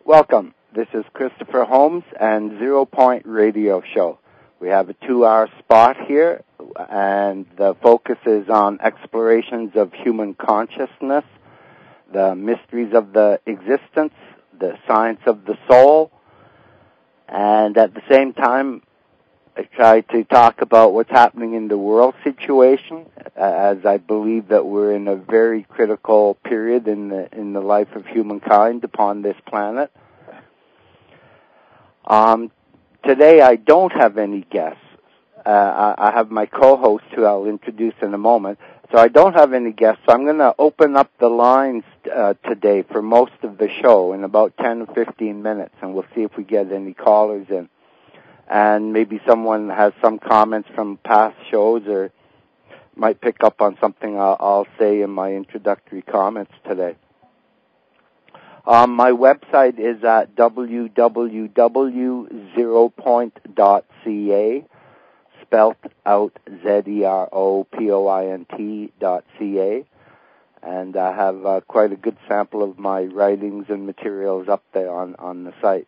Welcome. This is Christopher Holmes and 0 Point Radio Show. We have a 2-hour spot here, and the focus is on explorations of human consciousness, the mysteries of the existence, the science of the soul, and at the same time, I try to talk about what's happening in the world situation, as I believe that we're in a very critical period in the life of humankind upon this planet. Today I don't have any guests. I have my co-host, who I'll introduce in a moment. So I don't have any guests, so I'm going to open up the lines today for most of the show in about 10 or 15 minutes, and we'll see if we get any callers in. And maybe someone has some comments from past shows or might pick up on something I'll say in my introductory comments today. My website is at www.zeropoint.ca, spelt out zeropoint.ca, and I have quite a good sample of my writings and materials up there on the site.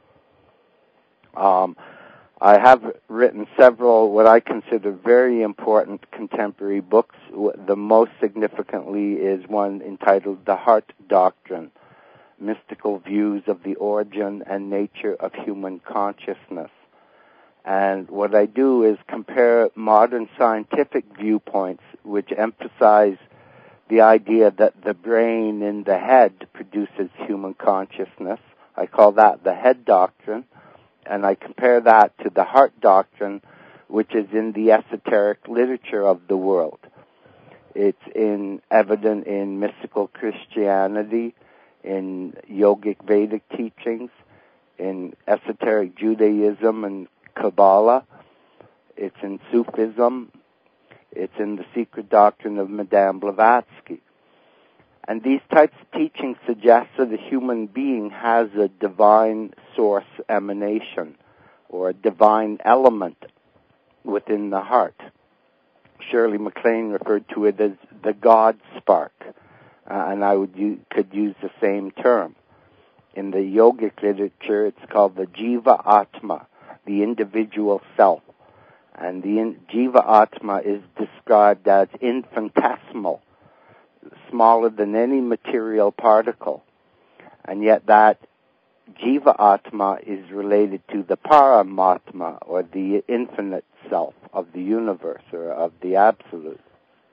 I have written several what I consider very important contemporary books. The most significantly is one entitled The Heart Doctrine, Mystical Views of the Origin and Nature of Human Consciousness. And what I do is compare modern scientific viewpoints which emphasize the idea that the brain in the head produces human consciousness. I call that the head doctrine. And I compare that to the heart doctrine, which is in the esoteric literature of the world. It's evident in mystical Christianity, in yogic Vedic teachings, in esoteric Judaism and Kabbalah. It's in Sufism. It's in the secret doctrine of Madame Blavatsky. And these types of teachings suggest that a human being has a divine source emanation or a divine element within the heart. Shirley MacLaine referred to it as the God spark, and I could use the same term. In the yogic literature, it's called the Jiva Atma, the individual self. And the Jiva Atma is described as infinitesimal, smaller than any material particle. And yet that Jiva Atma is related to the Paramatma, or the infinite self of the universe, or of the absolute.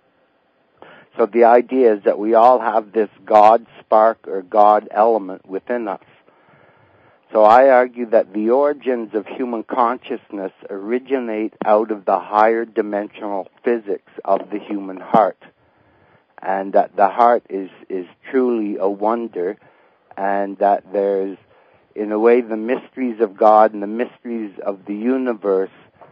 So the idea is that we all have this God spark or God element within us. So I argue that the origins of human consciousness originate out of the higher dimensional physics of the human heart. And that the heart is truly a wonder, and that there's, in a way, the mysteries of God and the mysteries of the universe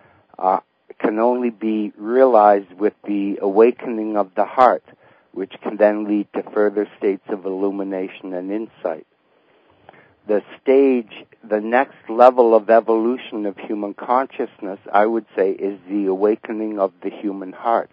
can only be realized with the awakening of the heart, which can then lead to further states of illumination and insight. The next level of evolution of human consciousness, I would say, is the awakening of the human heart.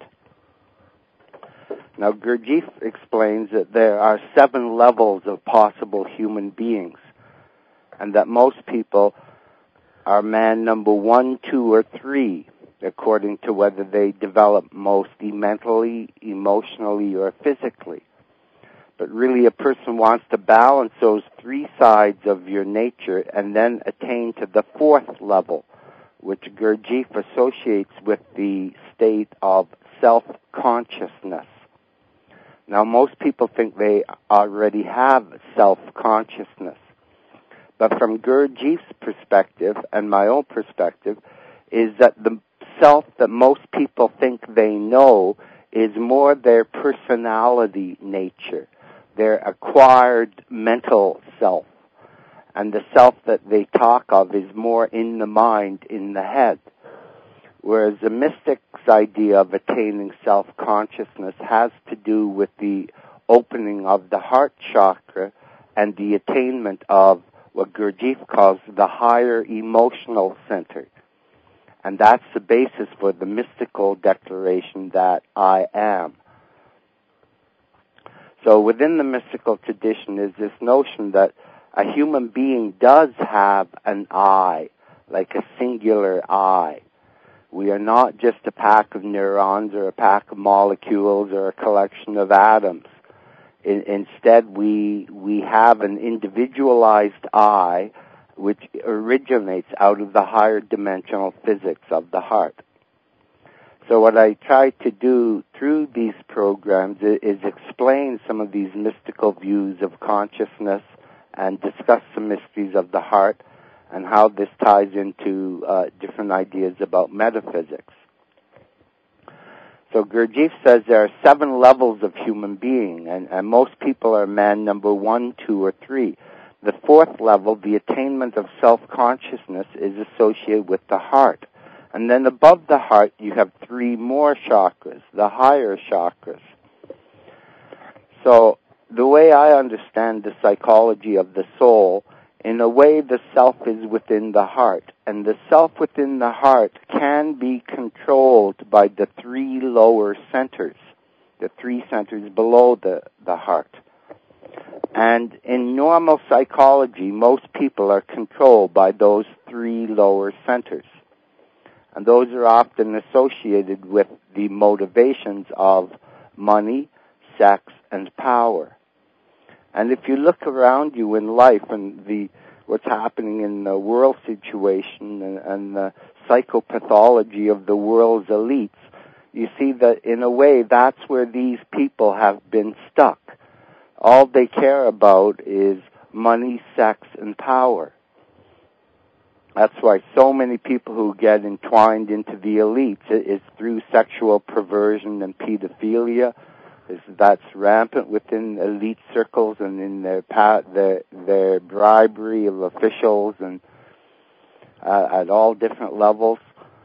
Now, Gurdjieff explains that there are 7 levels of possible human beings, and that most people are man number 1, 2, or 3, according to whether they develop mostly mentally, emotionally, or physically. But really, a person wants to balance those 3 sides of your nature and then attain to the 4th level, which Gurdjieff associates with the state of self-consciousness. Now, most people think they already have self-consciousness. But from Gurdjieff's perspective, and my own perspective, is that the self that most people think they know is more their personality nature, their acquired mental self. And the self that they talk of is more in the mind, in the head. Whereas the mystic's idea of attaining self-consciousness has to do with the opening of the heart chakra and the attainment of what Gurdjieff calls the higher emotional center. And that's the basis for the mystical declaration that I am. So within the mystical tradition is this notion that a human being does have an I, like a singular I. We are not just a pack of neurons or a pack of molecules or a collection of atoms. Instead, we have an individualized I which originates out of the higher dimensional physics of the heart. So what I try to do through these programs is explain some of these mystical views of consciousness and discuss the mysteries of the heart and how this ties into different ideas about metaphysics. So Gurdjieff says there are 7 levels of human being, and most people are man number 1, 2, or 3. The 4th level, the attainment of self-consciousness, is associated with the heart. And then above the heart, you have 3 more chakras, the higher chakras. So the way I understand the psychology of the soul, in a way the self is within the heart, and the self within the heart can be controlled by the 3 lower centers, the 3 centers below the heart. And in normal psychology, most people are controlled by those 3 lower centers. And those are often associated with the motivations of money, sex, and power. And if you look around you in life and what's happening in the world situation and the psychopathology of the world's elites, you see that in a way that's where these people have been stuck. All they care about is money, sex, and power. That's why so many people who get entwined into the elites is through sexual perversion and pedophilia. That's rampant within elite circles and in their bribery of officials and at all different levels.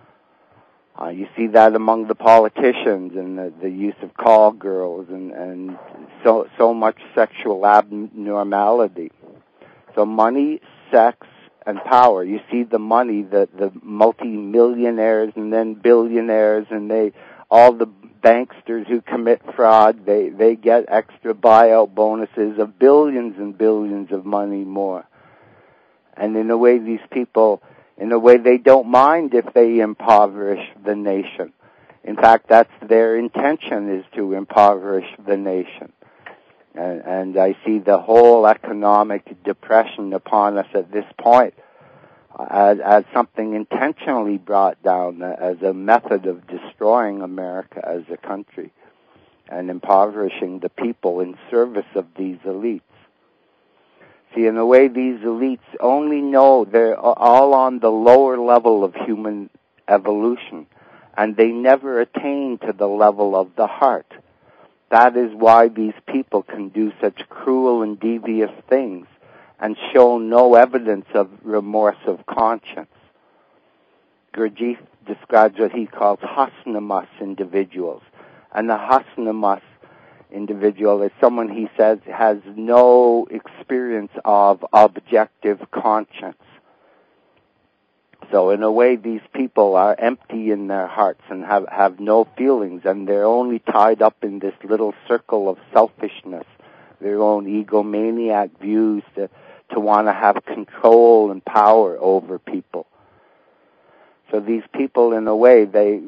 You see that among the politicians and the use of call girls and so much sexual abnormality. So money, sex, and power. You see the money, the multi-millionaires and then billionaires, and all the banksters who commit fraud, they get extra buyout bonuses of billions and billions of money more. And in a way, these people, they don't mind if they impoverish the nation. In fact, that's their intention, is to impoverish the nation. And I see the whole economic depression upon us at this point as something intentionally brought down as a method of destroying America as a country and impoverishing the people in service of these elites. See, in a way, these elites only know they're all on the lower level of human evolution, and they never attain to the level of the heart. That is why these people can do such cruel and devious things and show no evidence of remorse of conscience. Gurdjieff describes what he calls hasnamas individuals. And the hasnamas individual is someone, he says, has no experience of objective conscience. So in a way, these people are empty in their hearts and have no feelings, and they're only tied up in this little circle of selfishness, their own egomaniac views to want to have control and power over people. So these people, in a way, they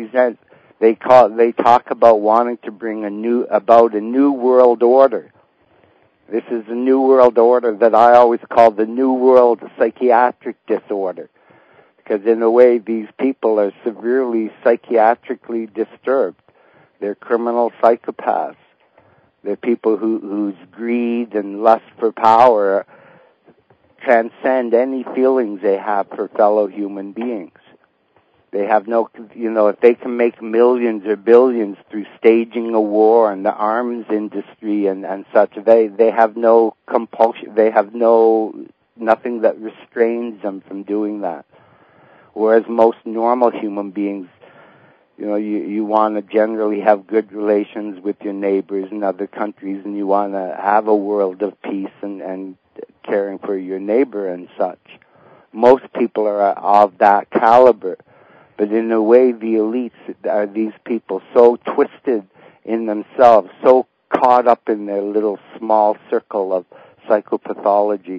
talk about wanting to bring a new world order. This is a new world order that I always call the new world psychiatric disorder. Because in a way, these people are severely psychiatrically disturbed. They're criminal psychopaths. They're people whose greed and lust for power transcend any feelings they have for fellow human beings. They have no, if they can make millions or billions through staging a war and the arms industry and such, they have no compulsion, they have nothing that restrains them from doing that. Whereas most normal human beings, you want to generally have good relations with your neighbors in other countries, and you want to have a world of peace and caring for your neighbor and such. Most people are of that caliber. But in a way, the elites are these people so twisted in themselves, so caught up in their little small circle of psychopathology,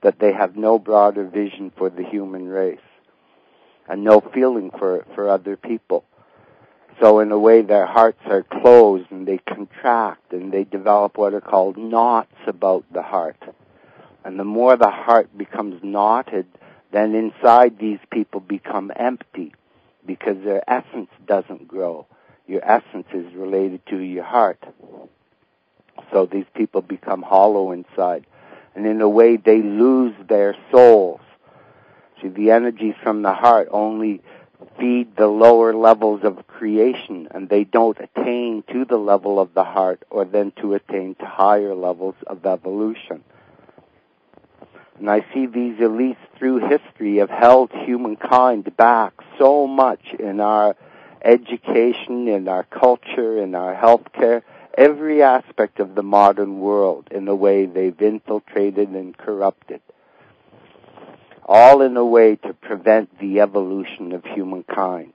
that they have no broader vision for the human race and no feeling for other people. So in a way, their hearts are closed and they contract and they develop what are called knots about the heart. And the more the heart becomes knotted, then inside these people become empty because their essence doesn't grow. Your essence is related to your heart. So these people become hollow inside. And in a way, they lose their souls. See, the energies from the heart only feed the lower levels of creation, and they don't attain to the level of the heart or then to attain to higher levels of evolution. And I see these elites through history have held humankind back so much in our education, in our culture, in our healthcare, every aspect of the modern world. In a way, they've infiltrated and corrupted. All in a way to prevent the evolution of humankind.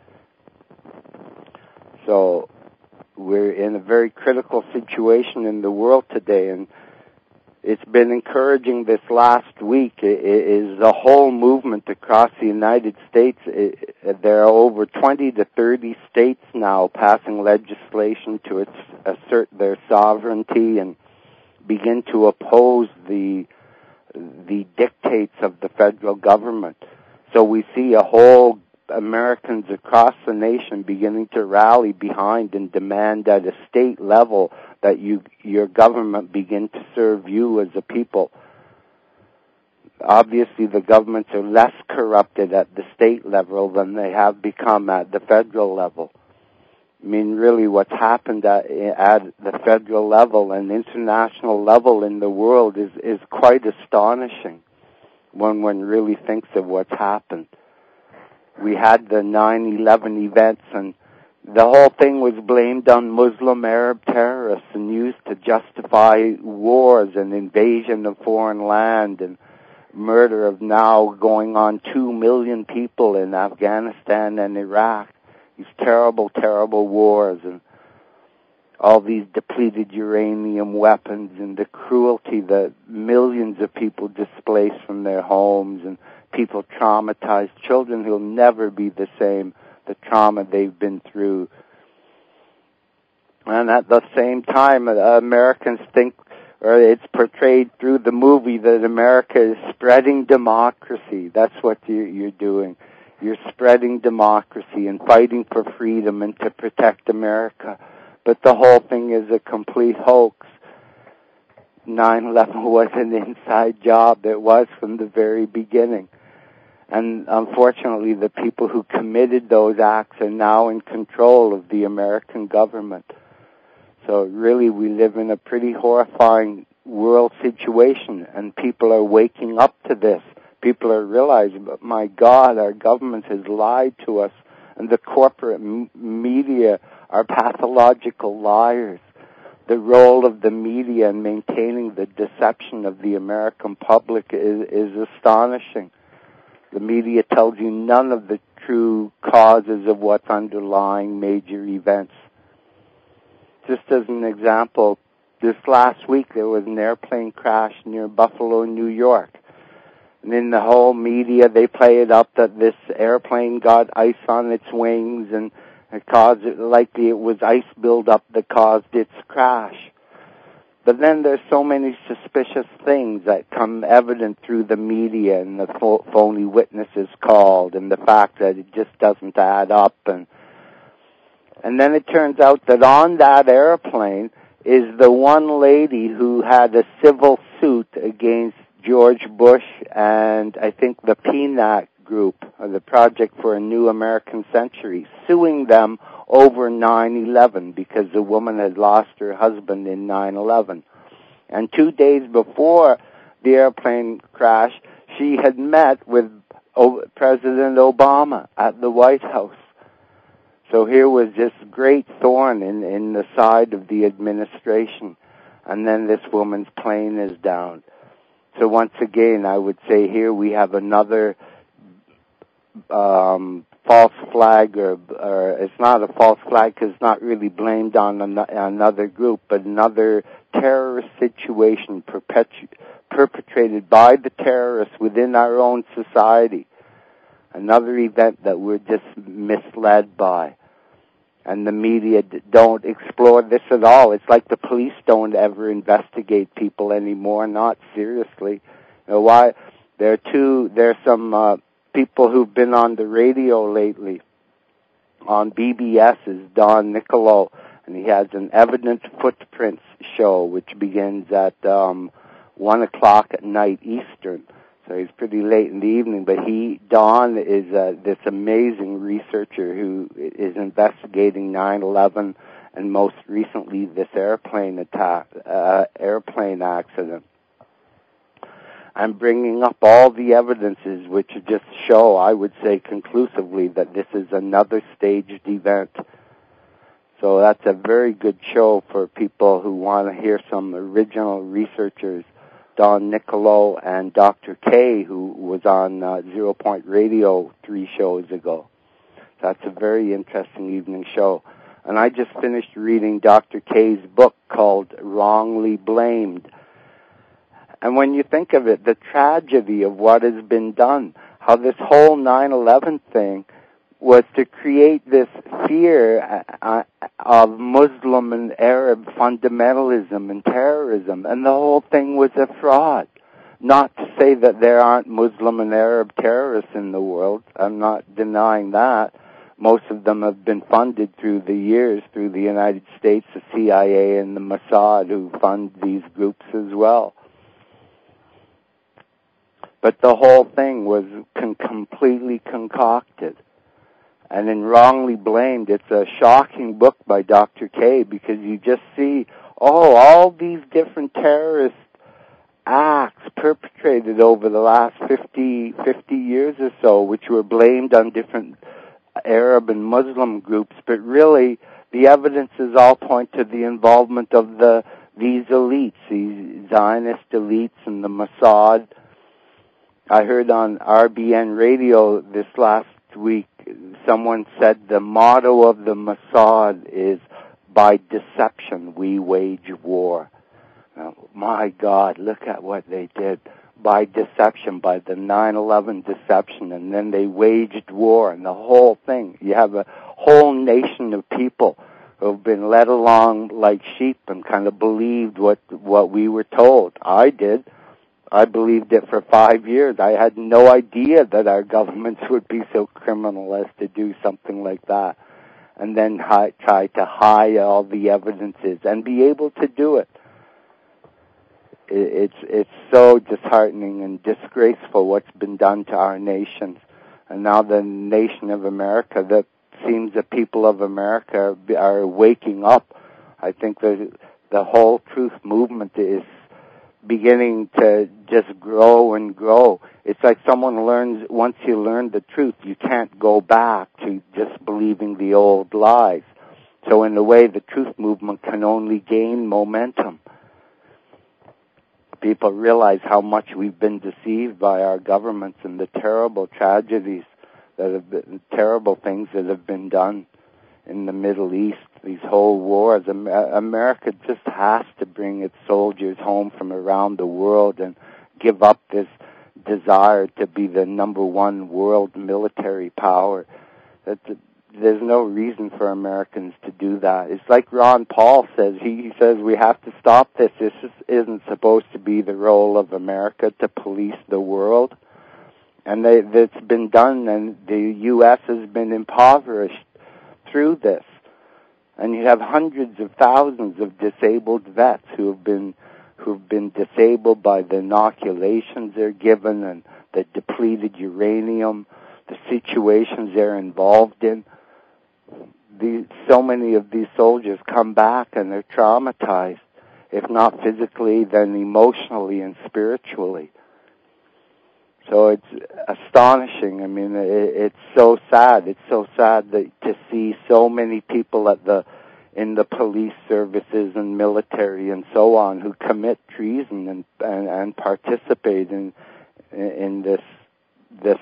So we're in a very critical situation in the world today, and it's been encouraging this last week. Is the whole movement across the United States. There are over 20 to 30 states now passing legislation to assert their sovereignty and begin to oppose the dictates of the federal government. So we see a whole Americans across the nation beginning to rally behind and demand at a state level that your government begin to serve you as a people. Obviously, the governments are less corrupted at the state level than they have become at the federal level. I mean, really what's happened at the federal level and international level in the world is quite astonishing when one really thinks of what's happened. We had the 9/11 events, and the whole thing was blamed on Muslim Arab terrorists and used to justify wars and invasion of foreign land and murder of now going on 2 million people in Afghanistan and Iraq. These terrible, terrible wars and all these depleted uranium weapons and the cruelty that millions of people displaced from their homes and people traumatized, children who'll never be the same, the trauma they've been through. And at the same time, Americans think, or it's portrayed through the movie, that America is spreading democracy. That's what you're doing. You're spreading democracy and fighting for freedom and to protect America. But the whole thing is a complete hoax. 9/11 was an inside job. It was from the very beginning. And unfortunately, the people who committed those acts are now in control of the American government. So really, we live in a pretty horrifying world situation, and people are waking up to this. People are realizing, but my God, our government has lied to us, and the corporate media are pathological liars. The role of the media in maintaining the deception of the American public is astonishing. The media tells you none of the true causes of what's underlying major events. Just as an example, this last week there was an airplane crash near Buffalo, New York. And in the whole media, they play it up that this airplane got ice on its wings and it caused it, likely it was ice buildup that caused its crash. But then there's so many suspicious things that come evident through the media and the phony witnesses called and the fact that it just doesn't add up. And then it turns out that on that airplane is the one lady who had a civil suit against George Bush and I think the PNAC group, or the Project for a New American Century, suing them over 9/11 because the woman had lost her husband in 9/11. And 2 days before the airplane crash, she had met with President Obama at the White House. So here was this great thorn in the side of the administration. And then this woman's plane is down. So once again, I would say here we have another false flag, or it's not a false flag because it's not really blamed on another group, but another terrorist situation perpetrated by the terrorists within our own society. Another event that we're just misled by. And the media don't explore this at all. It's like the police don't ever investigate people anymore, not seriously. You know why? There's some people who've been on the radio lately. On BBS is Don Nicolo, and he has an Evident Footprints show, which begins at 1 o'clock at night Eastern. So he's pretty late in the evening, but Don is this amazing researcher who is investigating 9/11 and most recently this airplane accident. I'm bringing up all the evidences which just show, I would say conclusively, that this is another staged event. So that's a very good show for people who want to hear some original researchers. Don Nicolo and Dr. K, who was on Zero Point Radio 3 shows ago. That's a very interesting evening show. And I just finished reading Dr. K's book called Wrongly Blamed. And when you think of it, the tragedy of what has been done, how this whole 9/11 thing was to create this fear of Muslim and Arab fundamentalism and terrorism, and the whole thing was a fraud. Not to say that there aren't Muslim and Arab terrorists in the world. I'm not denying that. Most of them have been funded through the years through the United States, the CIA and the Mossad, who fund these groups as well. But the whole thing was completely concocted. And in Wrongly Blamed, it's a shocking book by Dr. K, because you just see, all these different terrorist acts perpetrated over the last 50 years or so, which were blamed on different Arab and Muslim groups, but really the evidences all point to the involvement of these elites, these Zionist elites and the Mossad. I heard on RBN radio this last week, someone said the motto of the Mossad is, by deception we wage war. Now, my God, look at what they did. By deception, by the 9/11 deception, and then they waged war, and the whole thing. You have a whole nation of people who have been led along like sheep and kind of believed what we were told. I did. I believed it for 5 years. I had no idea that our governments would be so criminal as to do something like that. And then try to hide all the evidences and be able to do it. It's so disheartening and disgraceful what's been done to our nations. And now the nation of America, that seems the people of America are waking up. I think the whole truth movement is beginning to just grow and grow. It's like someone learns, once you learn the truth, you can't go back to just believing the old lies. So in a way, the truth movement can only gain momentum. People realize how much we've been deceived by our governments and the terrible tragedies terrible things that have been done in the Middle East, these whole wars. America just has to bring its soldiers home from around the world and give up this desire to be the number one world military power. There's no reason for Americans to do that. It's like Ron Paul says. He says we have to stop this. This isn't supposed to be the role of America to police the world. And it's been done, and the U.S. has been impoverished through this. And you have hundreds of thousands of disabled vets who've been disabled by the inoculations they're given and the depleted uranium, the situations they're involved in. So many of these soldiers come back and they're traumatized, if not physically, then emotionally and spiritually. So it's astonishing. I mean, it's so sad. It's so sad to see so many people in the police services and military and so on who commit treason and participate in this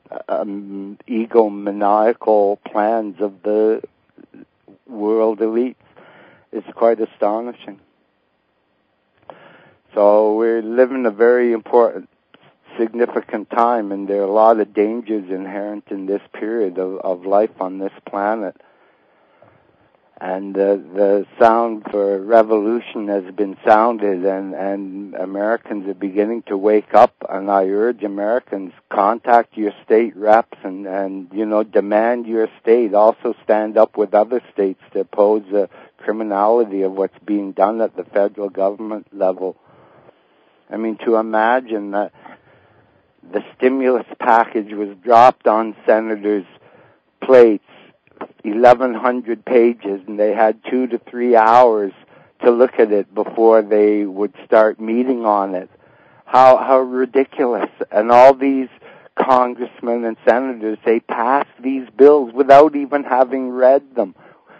egomaniacal plans of the world elites. It's quite astonishing. So we're living a very important, significant time, and there are a lot of dangers inherent in this period of life on this planet. And the sound for revolution has been sounded, and Americans are beginning to wake up. And I urge Americans, contact your state reps and demand your state. Also stand up with other states to oppose the criminality of what's being done at the federal government level. I mean, to imagine that the stimulus package was dropped on senators' plates, 1,100 pages, and they had 2 to 3 hours to look at it before they would start meeting on it. How ridiculous. And all these congressmen and senators, they passed these bills without even having read them.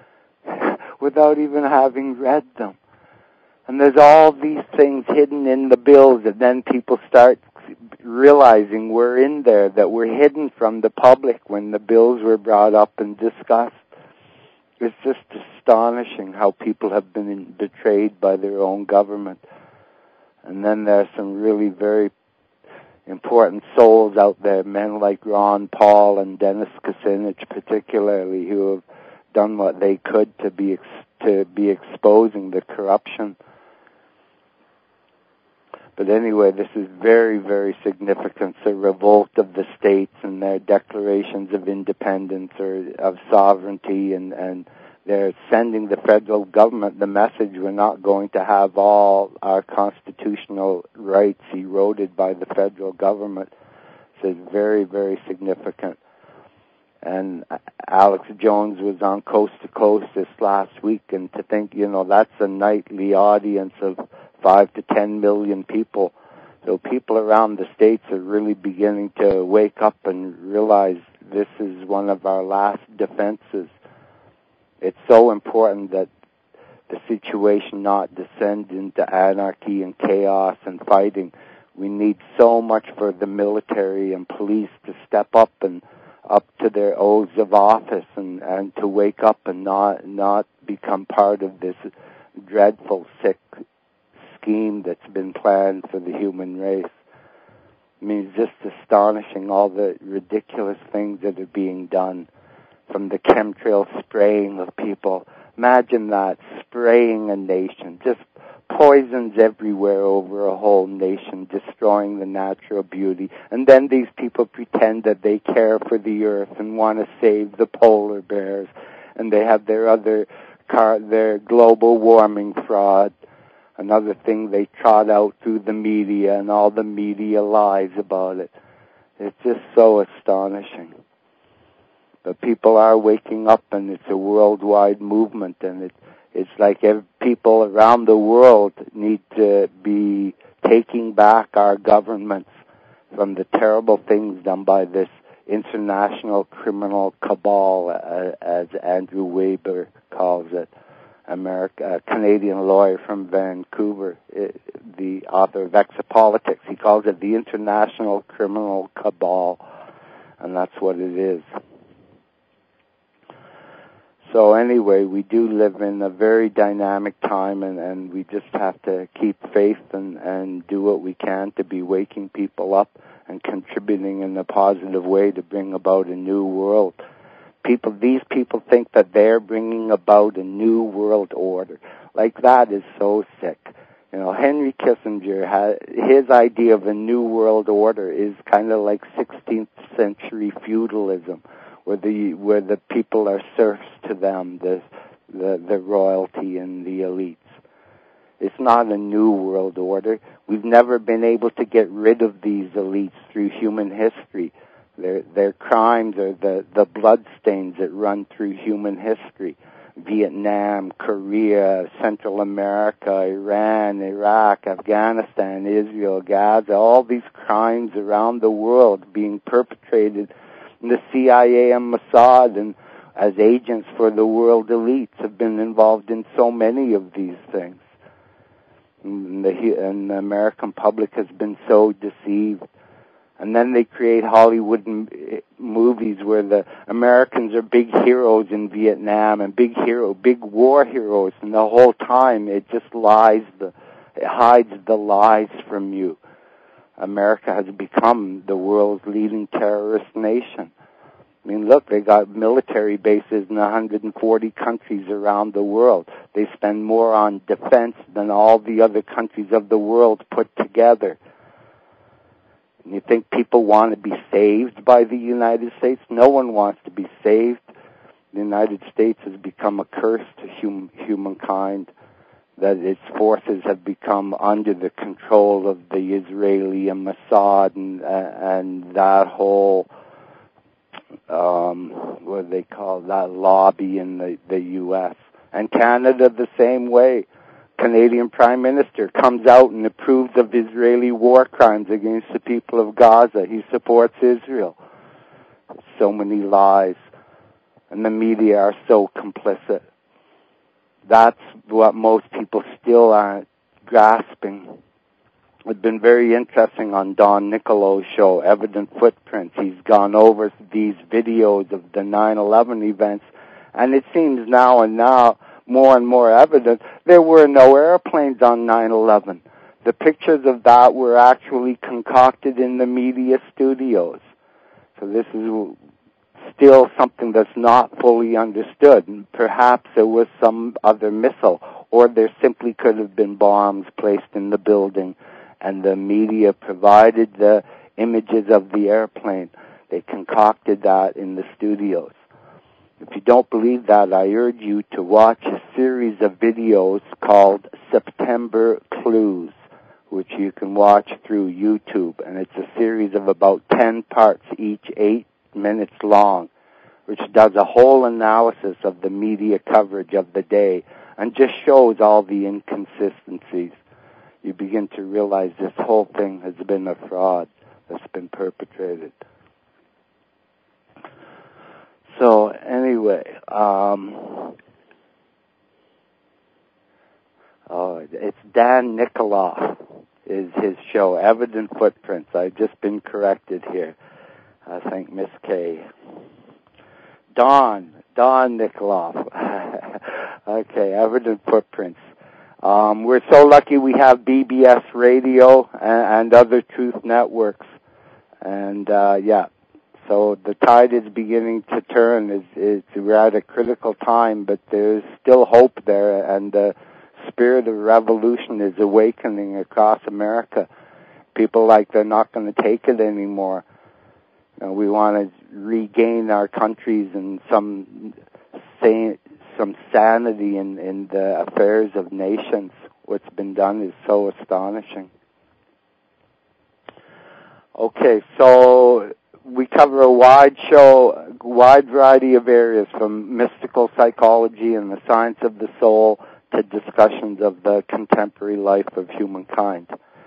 And there's all these things hidden in the bills, and then people start realizing we're in there, that we're hidden from the public when the bills were brought up and discussed. It's just astonishing how people have been betrayed by their own government. And then there are some really very important souls out there, men like Ron Paul and Dennis Kucinich particularly, who have done what they could to be exposing the corruption. But anyway, this is very, very significant. It's a revolt of the states and their declarations of independence or of sovereignty, and they're sending the federal government the message we're not going to have all our constitutional rights eroded by the federal government. So it's very, very significant. And Alex Jones was on Coast to Coast this last week, and to think, that's a nightly audience of 5 to 10 million people. So people around the states are really beginning to wake up and realize this is one of our last defenses. It's so important that the situation not descend into anarchy and chaos and fighting. We need so much for the military and police to step up and up to their oaths of office and to wake up and not become part of this dreadful, sick scheme that's been planned for the human race. I mean, it's just astonishing, all the ridiculous things that are being done, from the chemtrail spraying of people. Imagine that, spraying a nation, just poisons everywhere over a whole nation, destroying the natural beauty. And then these people pretend that they care for the earth and want to save the polar bears. And they have their global warming fraud, another thing they trot out through the media, and all the media lies about it. It's just so astonishing. But people are waking up, and it's a worldwide movement, and it's like people around the world need to be taking back our governments from the terrible things done by this international criminal cabal, as Andrew Weber calls it, a Canadian lawyer from Vancouver, the author of Exopolitics. He calls it the international criminal cabal, and that's what it is. So anyway, we do live in a very dynamic time, and we just have to keep faith and do what we can to be waking people up and contributing in a positive way to bring about a new world. These people think that they're bringing about a new world order. Like, that is so sick. Henry Kissinger, his idea of a new world order is kind of like 16th century feudalism, where the people are serfs to them, the royalty and the elites. It's not a new world order. We've never been able to get rid of these elites through human history. Their crimes are the bloodstains that run through human history. Vietnam, Korea, Central America, Iran, Iraq, Afghanistan, Israel, Gaza, all these crimes around the world being perpetrated. And the CIA and Mossad, and as agents for the world elites, have been involved in so many of these things. And the American public has been so deceived. And then they create Hollywood movies where the Americans are big heroes in Vietnam and big war heroes, and the whole time it just lies. It hides the lies from you. America has become the world's leading terrorist nation. I mean, look, they got military bases in 140 countries around the world. They spend more on defense than all the other countries of the world put together. And you think people want to be saved by the United States? No one wants to be saved. The United States has become a curse to humankind, that its forces have become under the control of the Israeli and Mossad and that whole, what do they call that, lobby in the U.S. And Canada the same way. Canadian Prime Minister comes out and approves of Israeli war crimes against the people of Gaza. He supports Israel. So many lies. And the media are so complicit. That's what most people still aren't grasping. It's been very interesting on Don Nicolo's show, Evident Footprints. He's gone over these videos of the 9/11 events, and it seems now more and more evident there were no airplanes on 9/11. The pictures of that were actually concocted in the media studios. So this is still something that's not fully understood. And perhaps there was some other missile, or there simply could have been bombs placed in the building, and the media provided the images of the airplane. They concocted that in the studios. If you don't believe that, I urge you to watch a series of videos called September Clues, which you can watch through YouTube. And it's a series of about 10 parts, each 8 minutes long, which does a whole analysis of the media coverage of the day and just shows all the inconsistencies. You begin to realize this whole thing has been a fraud that's been perpetrated. So anyway, it's Dan Nikoloff is his show, Evident Footprints. I've just been corrected here. I think Miss K. Don Nikoloff. Okay, Evident Footprints. We're so lucky we have BBS Radio and other truth networks. And, so the tide is beginning to turn. We're at a critical time, but there's still hope there, and the spirit of revolution is awakening across America. People like they're not going to take it anymore. We want to regain our countries and some sanity in the affairs of nations. What's been done is so astonishing. Okay, so we cover a wide variety of areas, from mystical psychology and the science of the soul to discussions of the contemporary life of humankind.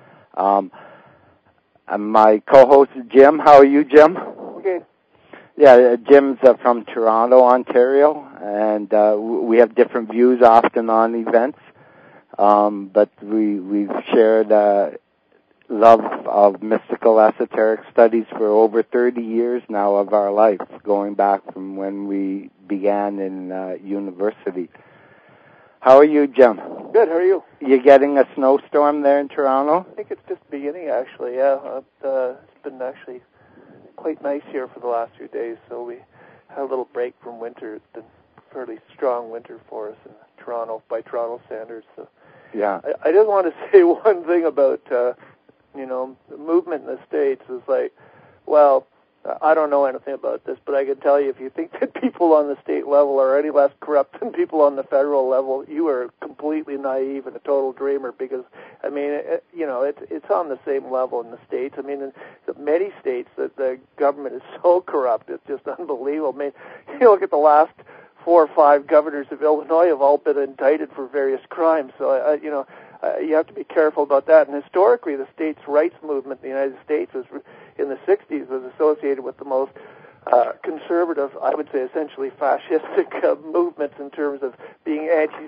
And my co-host is Jim. How are you, Jim? Okay. Yeah, Jim's from Toronto, Ontario, and we have different views often on events, but we've shared love of mystical esoteric studies for over 30 years now of our life, going back from when we began in university. How are you, Jim? Good, how are you? You getting a snowstorm there in Toronto? I think it's just beginning, actually, yeah. It's been actually quite nice here for the last few days, so we had a little break from winter. It's been a fairly strong winter for us in Toronto, by Toronto standards. So yeah. I just want to say one thing about, the movement in the States is like, well, I don't know anything about this, but I can tell you, if you think that people on the state level are any less corrupt than people on the federal level, you are completely naive and a total dreamer, because, I mean, it's on the same level in the states. I mean, in many states, that the government is so corrupt, it's just unbelievable. I mean, you look at the last 4 or 5 governors of Illinois have all been indicted for various crimes, so, you have to be careful about that. And historically, the states' rights movement in the United States in the 60s was associated with the most conservative, I would say essentially fascistic movements in terms of being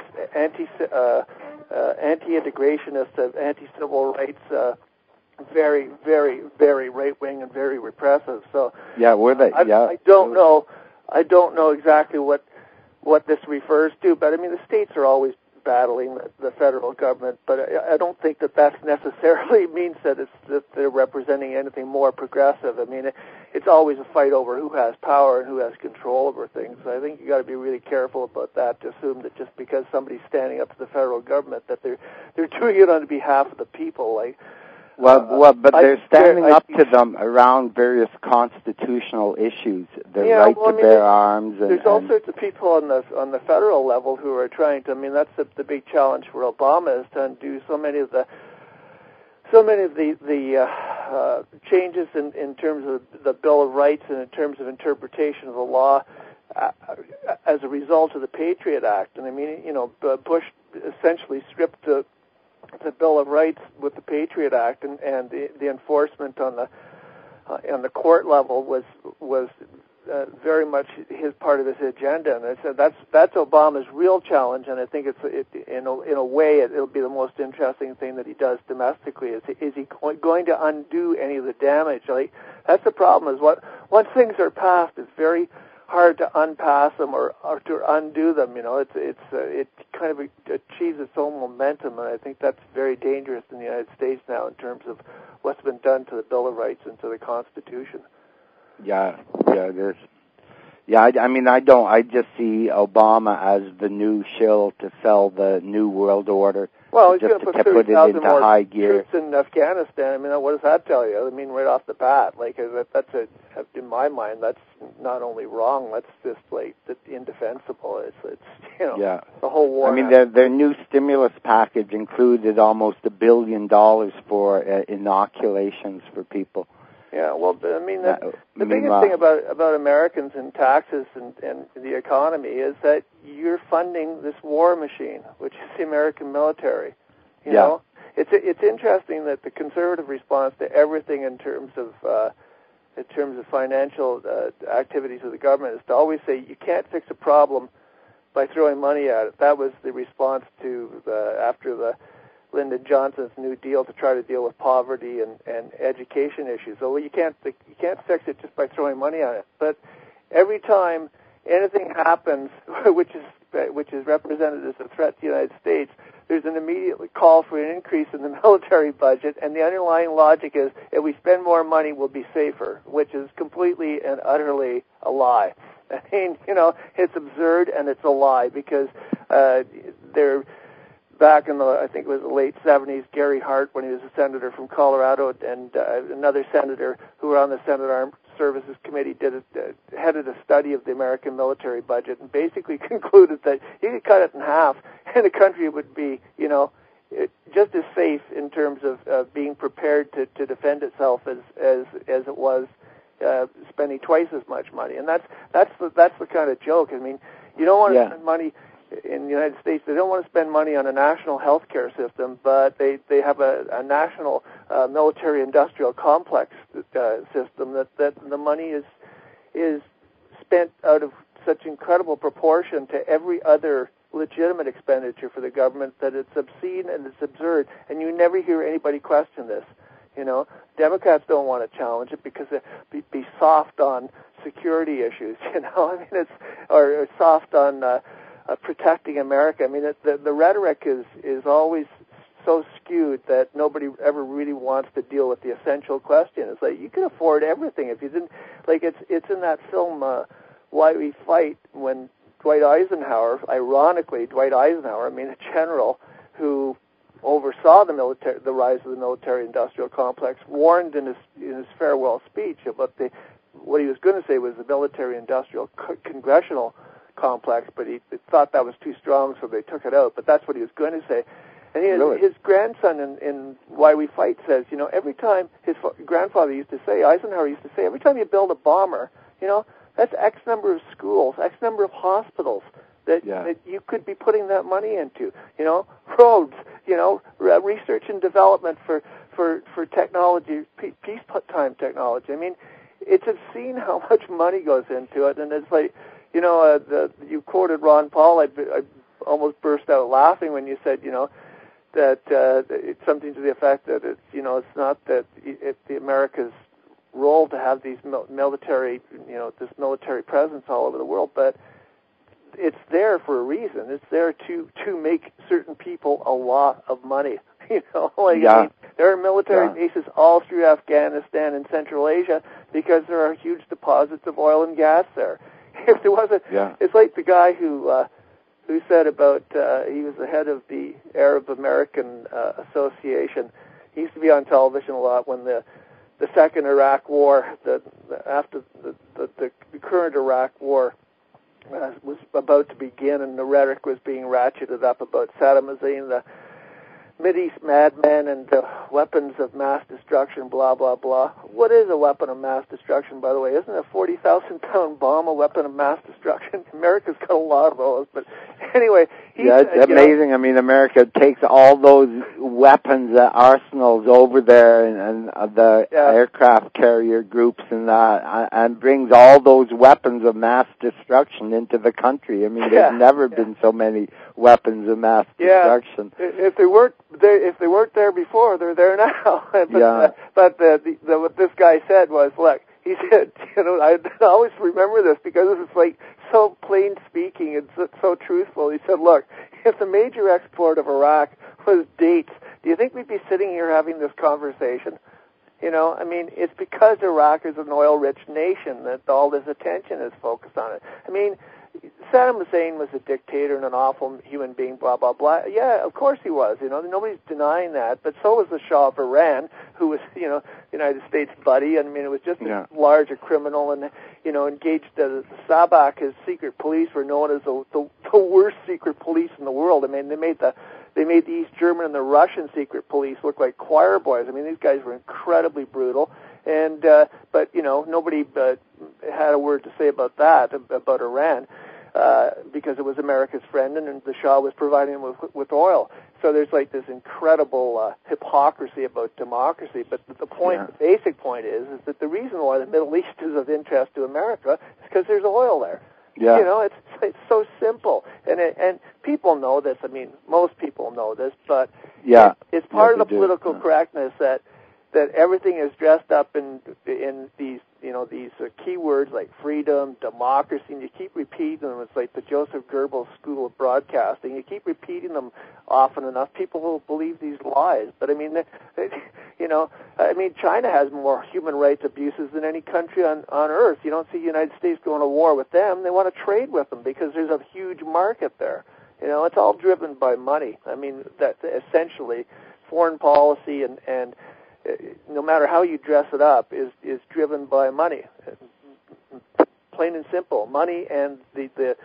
anti-integrationist, anti-civil rights, very, very, very right-wing and very repressive. So yeah, were they? I don't know exactly what this refers to, but I mean, the states are always battling the federal government, but I don't think that necessarily means that they're representing anything more progressive. I mean, it's always a fight over who has power and who has control over things. So I think you got to be really careful about that. To assume that just because somebody's standing up to the federal government that they're doing it on behalf of the people. Like, but they're standing up to them around various constitutional issues, the right to bear arms. There's all sorts of people on the federal level who are trying to. I mean, that's the big challenge for Obama, is to undo so many of the changes in terms of the Bill of Rights and in terms of interpretation of the law as a result of the Patriot Act. And I mean, Bush essentially stripped the Bill of Rights with the Patriot Act, and the enforcement on the court level was very much his part of his agenda. And I said that's Obama's real challenge, and I think in a way it'll be the most interesting thing that he does domestically. Is he going to undo any of the damage? Like, that's the problem. Is once things are passed, it's very hard to unpass them or to undo them. It kind of achieves its own momentum, and I think that's very dangerous in the United States now in terms of what's been done to the Bill of Rights and to the Constitution. Yeah, it is. Yeah, I just see Obama as the new shill to sell the New World Order. Well, he's going to put 30,000 more high gear. troops in Afghanistan. I mean, what does that tell you? I mean, right off the bat, like, in my mind, that's not only wrong, that's just like indefensible. It's the whole war. I mean, their new stimulus package included almost $1 billion for inoculations for people. Yeah, well, I mean, the biggest thing about Americans and taxes and the economy is that you're funding this war machine, which is the American military. You know, it's interesting that the conservative response to everything in terms of financial activities of the government is to always say you can't fix a problem by throwing money at it. That was the response to after the Lyndon Johnson's New Deal to try to deal with poverty and education issues. So you can't fix it just by throwing money at it. But every time anything happens, which is represented as a threat to the United States, there's an immediate call for an increase in the military budget, and the underlying logic is if we spend more money, we'll be safer, which is completely and utterly a lie. I mean, it's absurd and it's a lie because they're. Back in I think it was the late 70s, Gary Hart, when he was a senator from Colorado, and another senator who were on the Senate Armed Services Committee headed a study of the American military budget and basically concluded that you could cut it in half and the country would be, just as safe in terms of being prepared to defend itself as it was spending twice as much money. And that's the kind of joke. I mean, you don't want to spend money. In the United States, they don't want to spend money on a national health care system, but they have a national military-industrial complex system that the money is spent out of such incredible proportion to every other legitimate expenditure for the government that it's obscene and it's absurd, and you never hear anybody question this. Democrats don't want to challenge it because they be soft on security issues. I mean, or soft on protecting America. I mean, the rhetoric is always so skewed that nobody ever really wants to deal with the essential question. It's like you can afford everything if you didn't. Like it's in that film Why We Fight, when Dwight Eisenhower, ironically, I mean a general who oversaw the rise of the military-industrial complex, warned in his farewell speech about what he was going to say was the military-industrial congressional complex, but he thought that was too strong, so they took it out. But that's what he was going to say. And his grandson in Why We Fight says, every time his grandfather used to say, Eisenhower used to say, every time you build a bomber, that's X number of schools, X number of hospitals that you could be putting that money into, roads, research and development for technology, peacetime technology. I mean, it's obscene how much money goes into it, and it's like, you quoted Ron Paul. I almost burst out laughing when you said, that it's something to the effect that it's not that it's the America's role to have these military, this military presence all over the world, but it's there for a reason. It's there to make certain people a lot of money. You know, like yeah. I mean, there are military bases all through Afghanistan and Central Asia because there are huge deposits of oil and gas there. If there wasn't, it's like the guy who said about he was the head of the Arab American Association. He used to be on television a lot when the second Iraq War, after the current Iraq War was about to begin, and the rhetoric was being ratcheted up about Saddam Hussein, the Mideast madman, and the weapons of mass destruction, blah, blah, blah. What is a weapon of mass destruction, by the way? Isn't a 40,000-pound bomb a weapon of mass destruction? America's got a lot of those, but anyway. It's amazing. I mean, America takes all those weapons, arsenals over there, and the aircraft carrier groups and that, and brings all those weapons of mass destruction into the country. I mean, there's never been so many weapons of mass destruction. If they weren't there before, they're there now. But what this guy said was, look, he said, you know, I always remember this because it's like so plain speaking and so truthful. He said, look, if the major export of Iraq was dates, do you think we'd be sitting here having this conversation? You know, I mean, it's because Iraq is an oil-rich nation that all this attention is focused on it. I mean, Saddam Hussein was a dictator and an awful human being, blah, blah, blah. Yeah, of course he was. You know, nobody's denying that. But so was the Shah of Iran, who was, you know, the United States buddy. I mean, it was just as large a criminal and, you know, engaged the Sabak, his secret police, were known as the worst secret police in the world. I mean, they made the East German and the Russian secret police look like choir boys. I mean, these guys were incredibly brutal. And but you know, nobody had a word to say about that, about Iran, because it was America's friend, and the Shah was providing them with oil. So there's like this incredible hypocrisy about democracy. But the point, the basic point is that the reason why the Middle East is of interest to America is because there's oil there. Yeah. You know, it's so simple, and people know this. I mean, most people know this, but it's part of the political correctness that everything is dressed up in these, you know, these keywords like freedom, democracy, and you keep repeating them. It's like the Joseph Goebbels School of Broadcasting. You keep repeating them often enough, people will believe these lies. But I mean, you know, I mean, China has more human rights abuses than any country on earth. You don't see the United States going to war with them. They want to trade with them because there's a huge market there. You know, it's all driven by money. I mean, that essentially foreign policy and no matter how you dress it up, is driven by money, plain and simple. Money and the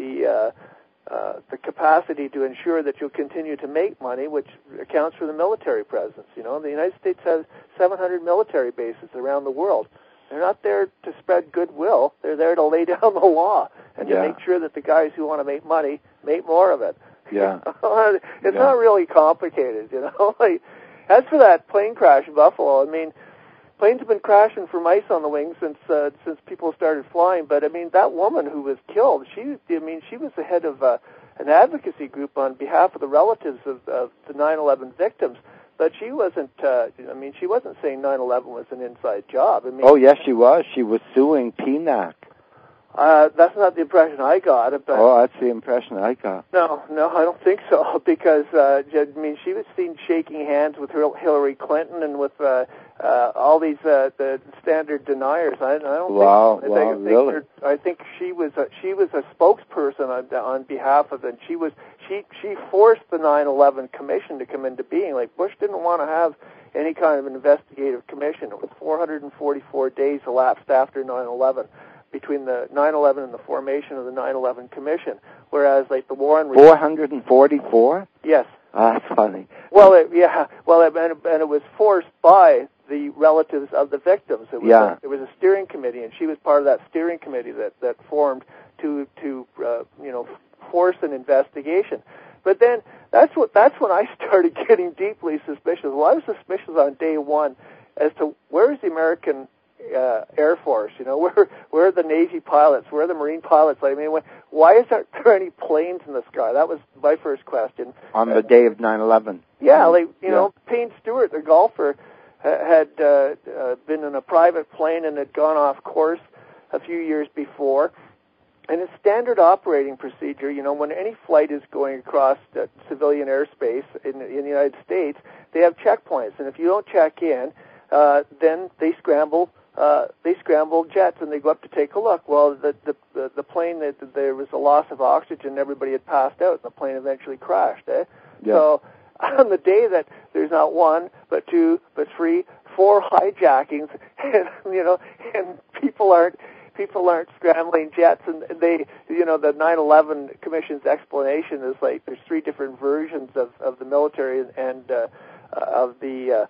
capacity to ensure that you'll continue to make money, which accounts for the military presence. You know, the United States has 700 military bases around the world. They're not there to spread goodwill. They're there to lay down the law and to make sure that the guys who want to make money make more of it. Yeah, it's not really complicated. You know, like. As for that plane crash in Buffalo, I mean, planes have been crashing for mice on the wing since people started flying. But I mean, that woman who was killed, she was the head of an advocacy group on behalf of the relatives of the 9/11 victims. But she wasn't. She wasn't saying 9/11 was an inside job. I mean, oh yes, she was. She was suing PNAC. That's not the impression I got. That's the impression I got. No, I don't think so. Because she was seen shaking hands with Hillary Clinton and with all these the standard deniers. I don't think. Really? I think she was a spokesperson on behalf of it. She forced the 9/11 Commission to come into being. Like Bush didn't want to have any kind of investigative commission. It was 444 days elapsed after 9/11. Between the 9/11 and the formation of the 9/11 Commission, whereas like the war on 444. Yes. That's funny. Well, it was forced by the relatives of the victims. It was a steering committee, and she was part of that steering committee that formed to force an investigation. But then that's when I started getting deeply suspicious. Well, I was suspicious on day one as to where is the American Air Force, you know, where are the Navy pilots, where are the Marine pilots? I mean, why is there any planes in the sky? That was my first question. On the day of 9/11. Yeah, know, Payne Stewart, the golfer, had been in a private plane and had gone off course a few years before, And it's standard operating procedure. You know, when any flight is going across civilian airspace in the United States, they have checkpoints, and if you don't check in, then they scramble jets, and they go up to take a look. Well, the plane, there was a loss of oxygen, everybody had passed out, and the plane eventually crashed. Yeah. So on the day that there's not one, but two, but three, four hijackings, and and people aren't scrambling jets, and they, the 9/11 Commission's explanation is like there's three different versions of the military and of the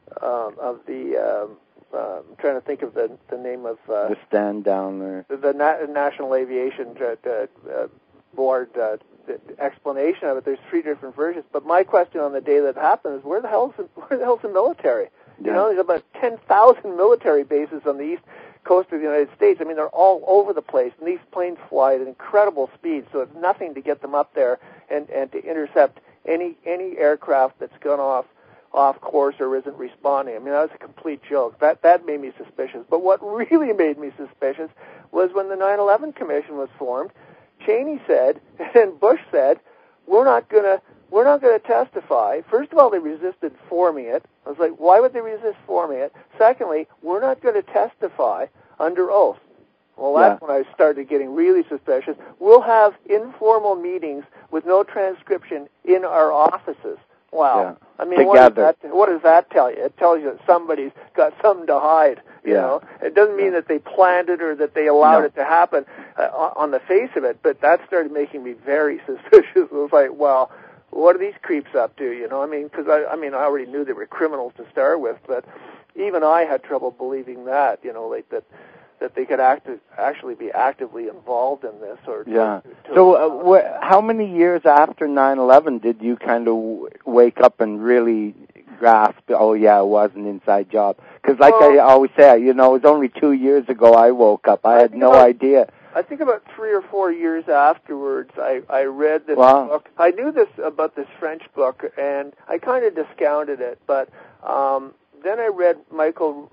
I'm trying to think of the name of the stand down there. The National Aviation Board explanation of it. There's three different versions. But my question on the day that happened is, where the hell's the military? Yeah. There's about 10,000 military bases on the east coast of the United States. I mean, they're all over the place, and these planes fly at incredible speed. So it's nothing to get them up there and to intercept any aircraft that's gone off course or isn't responding. I mean, that was a complete joke. That made me suspicious. But what really made me suspicious was when the 9/11 Commission was formed, Cheney said, and Bush said, we're not going to testify. First of all, they resisted forming it. I was like, why would they resist forming it? Secondly, we're not going to testify under oath. Well, that's when I started getting really suspicious. We'll have informal meetings with no transcription in our offices. Wow. Yeah. I mean, what does that tell you? It tells you that somebody's got something to hide, you know. It doesn't mean that they planned it or that they allowed it to happen on the face of it, but that started making me very suspicious. It was like, well, what are these creeps up to, I mean, because I already knew they were criminals to start with, but even I had trouble believing that, like that they could actually be actively involved in this. So how many years after 9/11 did you kind of wake up and really grasp, oh yeah, it was an inside job? Because I always say, it was only 2 years ago I woke up. I had no idea. I think about 3 or 4 years afterwards, I read this book. I knew this about this French book, and I kind of discounted it. But then I read Michael,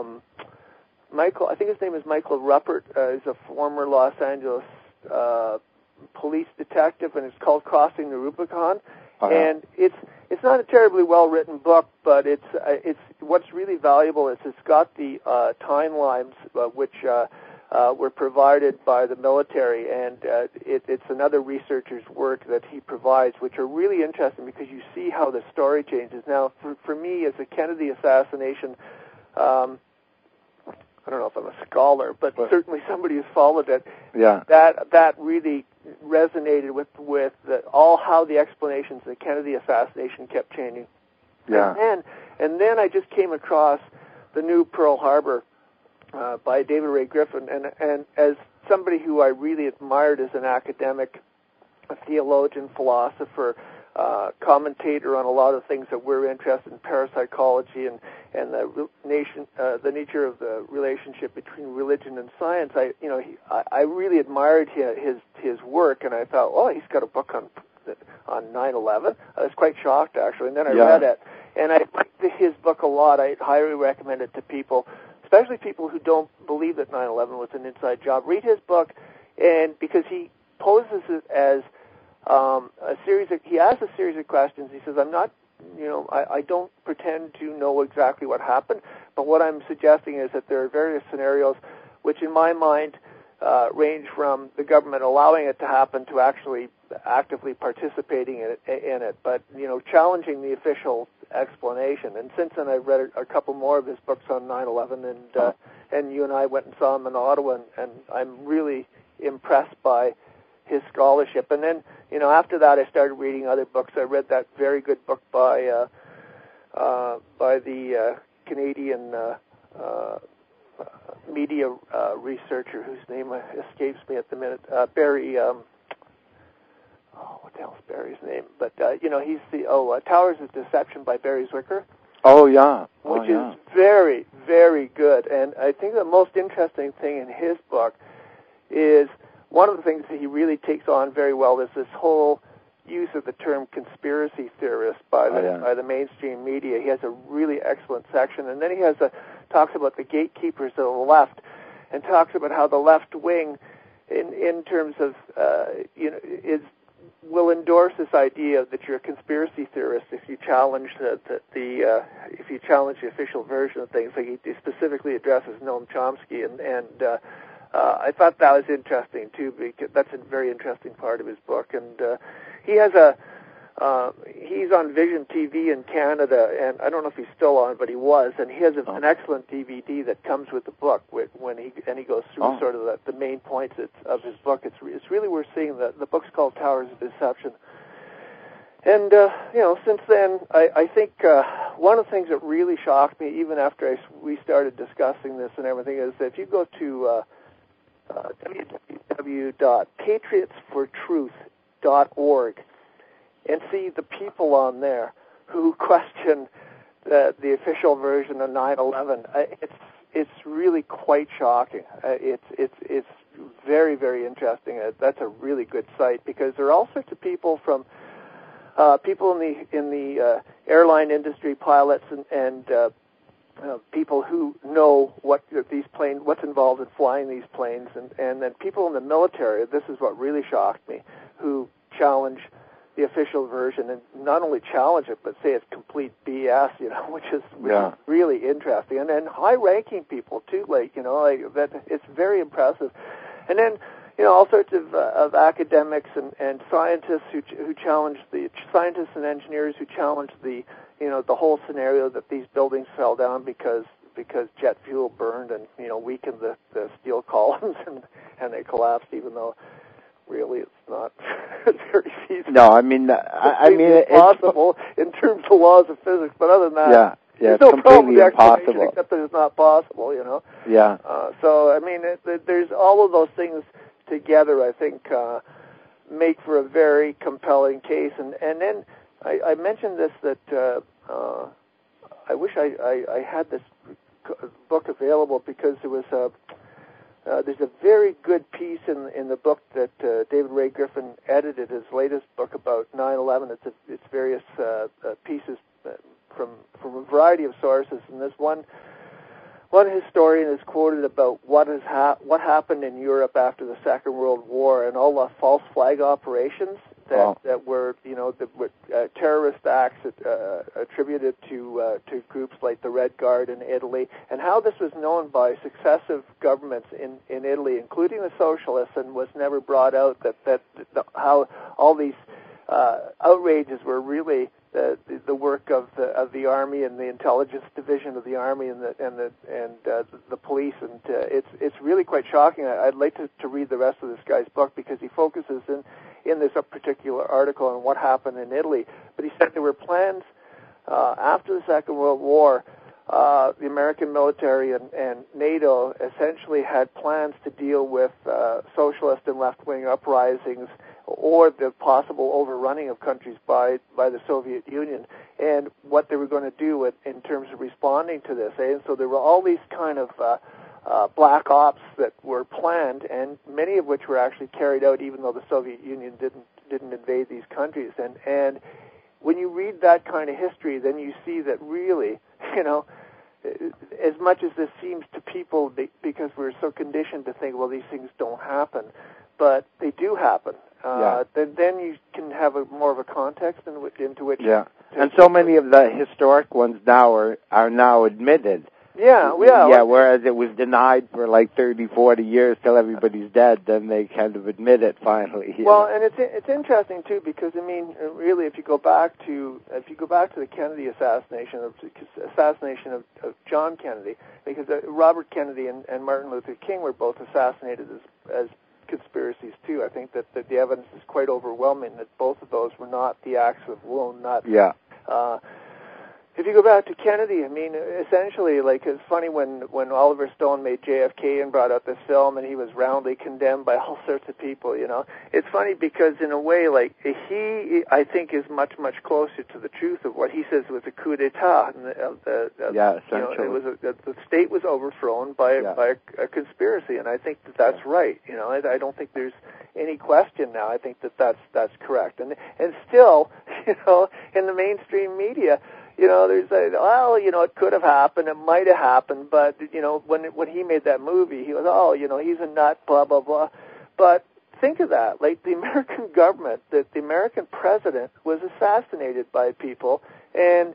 I think his name is Michael Ruppert. He's a former Los Angeles police detective, and it's called Crossing the Rubicon. And it's not a terribly well written book, but it's what's really valuable is it's got the timelines which were provided by the military, and it's another researcher's work that he provides, which are really interesting because you see how the story changes. Now, for me, as a Kennedy assassination, I don't know if I'm a scholar, but certainly somebody who's followed it. Yeah. That really resonated with all how the explanations of the Kennedy assassination kept changing. Yeah. And then I just came across the new Pearl Harbor by David Ray Griffin, and as somebody who I really admired as an academic, a theologian, philosopher, commentator on a lot of things that we're interested in, parapsychology and the nature of the relationship between religion and science. I really admired his work, and I thought, oh, he's got a book on 9/11. I was quite shocked, actually, and then I read it, and I liked his book a lot. I highly recommend it to people, especially people who don't believe that 9/11 was an inside job. Read his book, and because he poses it as he asks a series of questions. He says, I'm not, I don't pretend to know exactly what happened, but what I'm suggesting is that there are various scenarios which, in my mind, range from the government allowing it to happen to actually actively participating in it, but, challenging the official explanation. And since then, I've read a couple more of his books on 9/11, and you and I went and saw him in Ottawa, and I'm really impressed by his scholarship. And then, after that, I started reading other books. I read that very good book by the Canadian media researcher whose name escapes me at the minute, Barry. What the hell's Barry's name? But he's the Towers of Deception by Barry Zwicker. Oh yeah, which is very, very good. And I think the most interesting thing in his book is one of the things that he really takes on very well is this whole use of the term conspiracy theorist by the mainstream media. He has a really excellent section, and then he talks about the gatekeepers of the left, and talks about how the left wing in terms of will endorse this idea that you're a conspiracy theorist if you challenge if you challenge the official version of things. Like he specifically addresses Noam Chomsky, and I thought that was interesting too, because that's a very interesting part of his book. And he has he's on Vision TV in Canada, and I don't know if he's still on, but he was, and he has an excellent DVD that comes with the book when he goes through sort of the main points of his book. It's really worth seeing. The book's called Towers of Deception. And since then, I think one of the things that really shocked me, even after we started discussing this and everything, is that if you go to www.patriotsfortruth.org and see the people on there who question the official version of 9/11, it's really quite shocking. It's very, very interesting. That's a really good site, because there are all sorts of people from people in the airline industry, pilots and people who know what's involved in flying these planes, and then people in the military. This is what really shocked me, who challenge the official version, and not only challenge it, but say it's complete BS, which is really interesting. And then high-ranking people too, that. It's very impressive. And then all sorts of academics and scientists who challenge scientists and engineers who challenge the whole scenario that these buildings fell down because jet fuel burned and weakened the steel columns and they collapsed, even though really it's not very feasible. No, I mean it's possible in terms of laws of physics, but other than that, it's no completely impossible. Except that it's not possible, Yeah. So I mean, there's all of those things together, I think, make for a very compelling case. And then I mentioned this, that I wish I had this book available, because there was there's a very good piece in the book that David Ray Griffin edited, his latest book about 9/11. It's various pieces from a variety of sources, and this one historian is quoted about what happened in Europe after the Second World War, and all the false flag operations that were terrorist acts attributed to groups like the Red Guard in Italy, and how this was known by successive governments in Italy, including the socialists, and was never brought out that how all these outrages were really the work of the army and the intelligence division of the army and the police, and it's really quite shocking. I'd like to read the rest of this guy's book, because he focuses in this particular article on what happened in Italy. But he said there were plans after the Second World War. The American military and NATO essentially had plans to deal with socialist and left-wing uprisings, or the possible overrunning of countries by the Soviet Union, and what they were going to do in terms of responding to this. And so there were all these kind of black ops that were planned, and many of which were actually carried out, even though the Soviet Union didn't invade these countries. And when you read that kind of history, then you see that really, as much as this seems to people, because we're so conditioned to think, well, these things don't happen, but they do happen. Then you can have more of a context into which. Yeah, and so many of the historic ones now are now admitted. Yeah. Whereas it was denied for like 30, 40 years till everybody's dead, then they kind of admit it finally. Well, and it's interesting too, because I mean, really, if you go back to the Kennedy assassination of John Kennedy, because Robert Kennedy and Martin Luther King were both assassinated as conspiracies too. I think that the evidence is quite overwhelming that both of those were not the acts of lone nuts. Yeah. If you go back to Kennedy, I mean, essentially, it's funny when Oliver Stone made JFK and brought out this film, and he was roundly condemned by all sorts of people. It's funny because in a way, he, I think, is much closer to the truth of what he says was a coup d'état. Essentially, it was the state was overthrown by a conspiracy, and I think that's right. I don't think there's any question now. I think that's correct, and still, in the mainstream media, there's it could have happened, it might have happened, but when he made that movie, he was, he's a nut, blah blah blah. But think of that, like the American government, that the American president was assassinated by people, and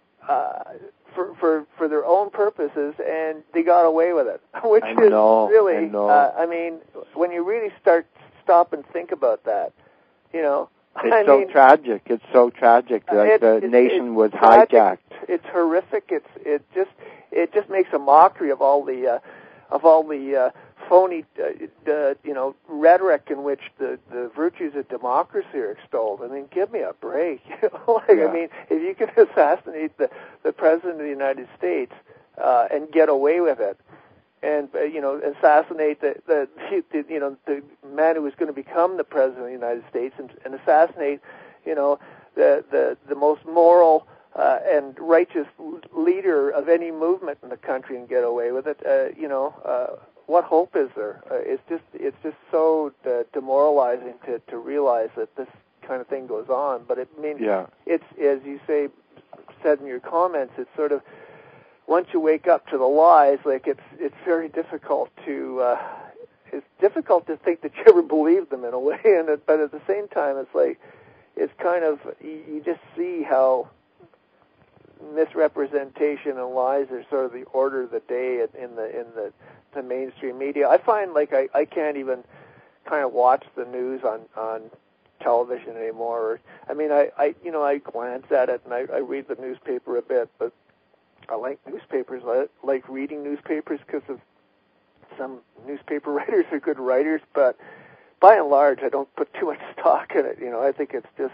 for their own purposes, and they got away with it, which is really, I mean, when you really stop and think about that, you know. It's so tragic. It's so tragic. Like the nation was hijacked. It's horrific. It just makes a mockery of all the phony, rhetoric in which the virtues of democracy are extolled. I mean, give me a break. I mean, if you can assassinate the president of the United States and get away with it, and assassinate the man who was going to become the president of the United States, and assassinate the most moral and righteous leader of any movement in the country and get away with it, what hope is there? It's just so demoralizing to realize that this kind of thing goes on. But it's, as you said in your comments, it's sort of, once you wake up to the lies, like it's very difficult to think that you ever believed them in a way, but at the same time, it's like, it's kind of, you just see how misrepresentation and lies are sort of the order of the day in the mainstream media. I find like I can't even kind of watch the news on television anymore. I mean, I glance at it and I read the newspaper a bit, but I like newspapers. I like reading newspapers because of some newspaper writers are good writers, but by and large, I don't put too much stock in it. I think it's just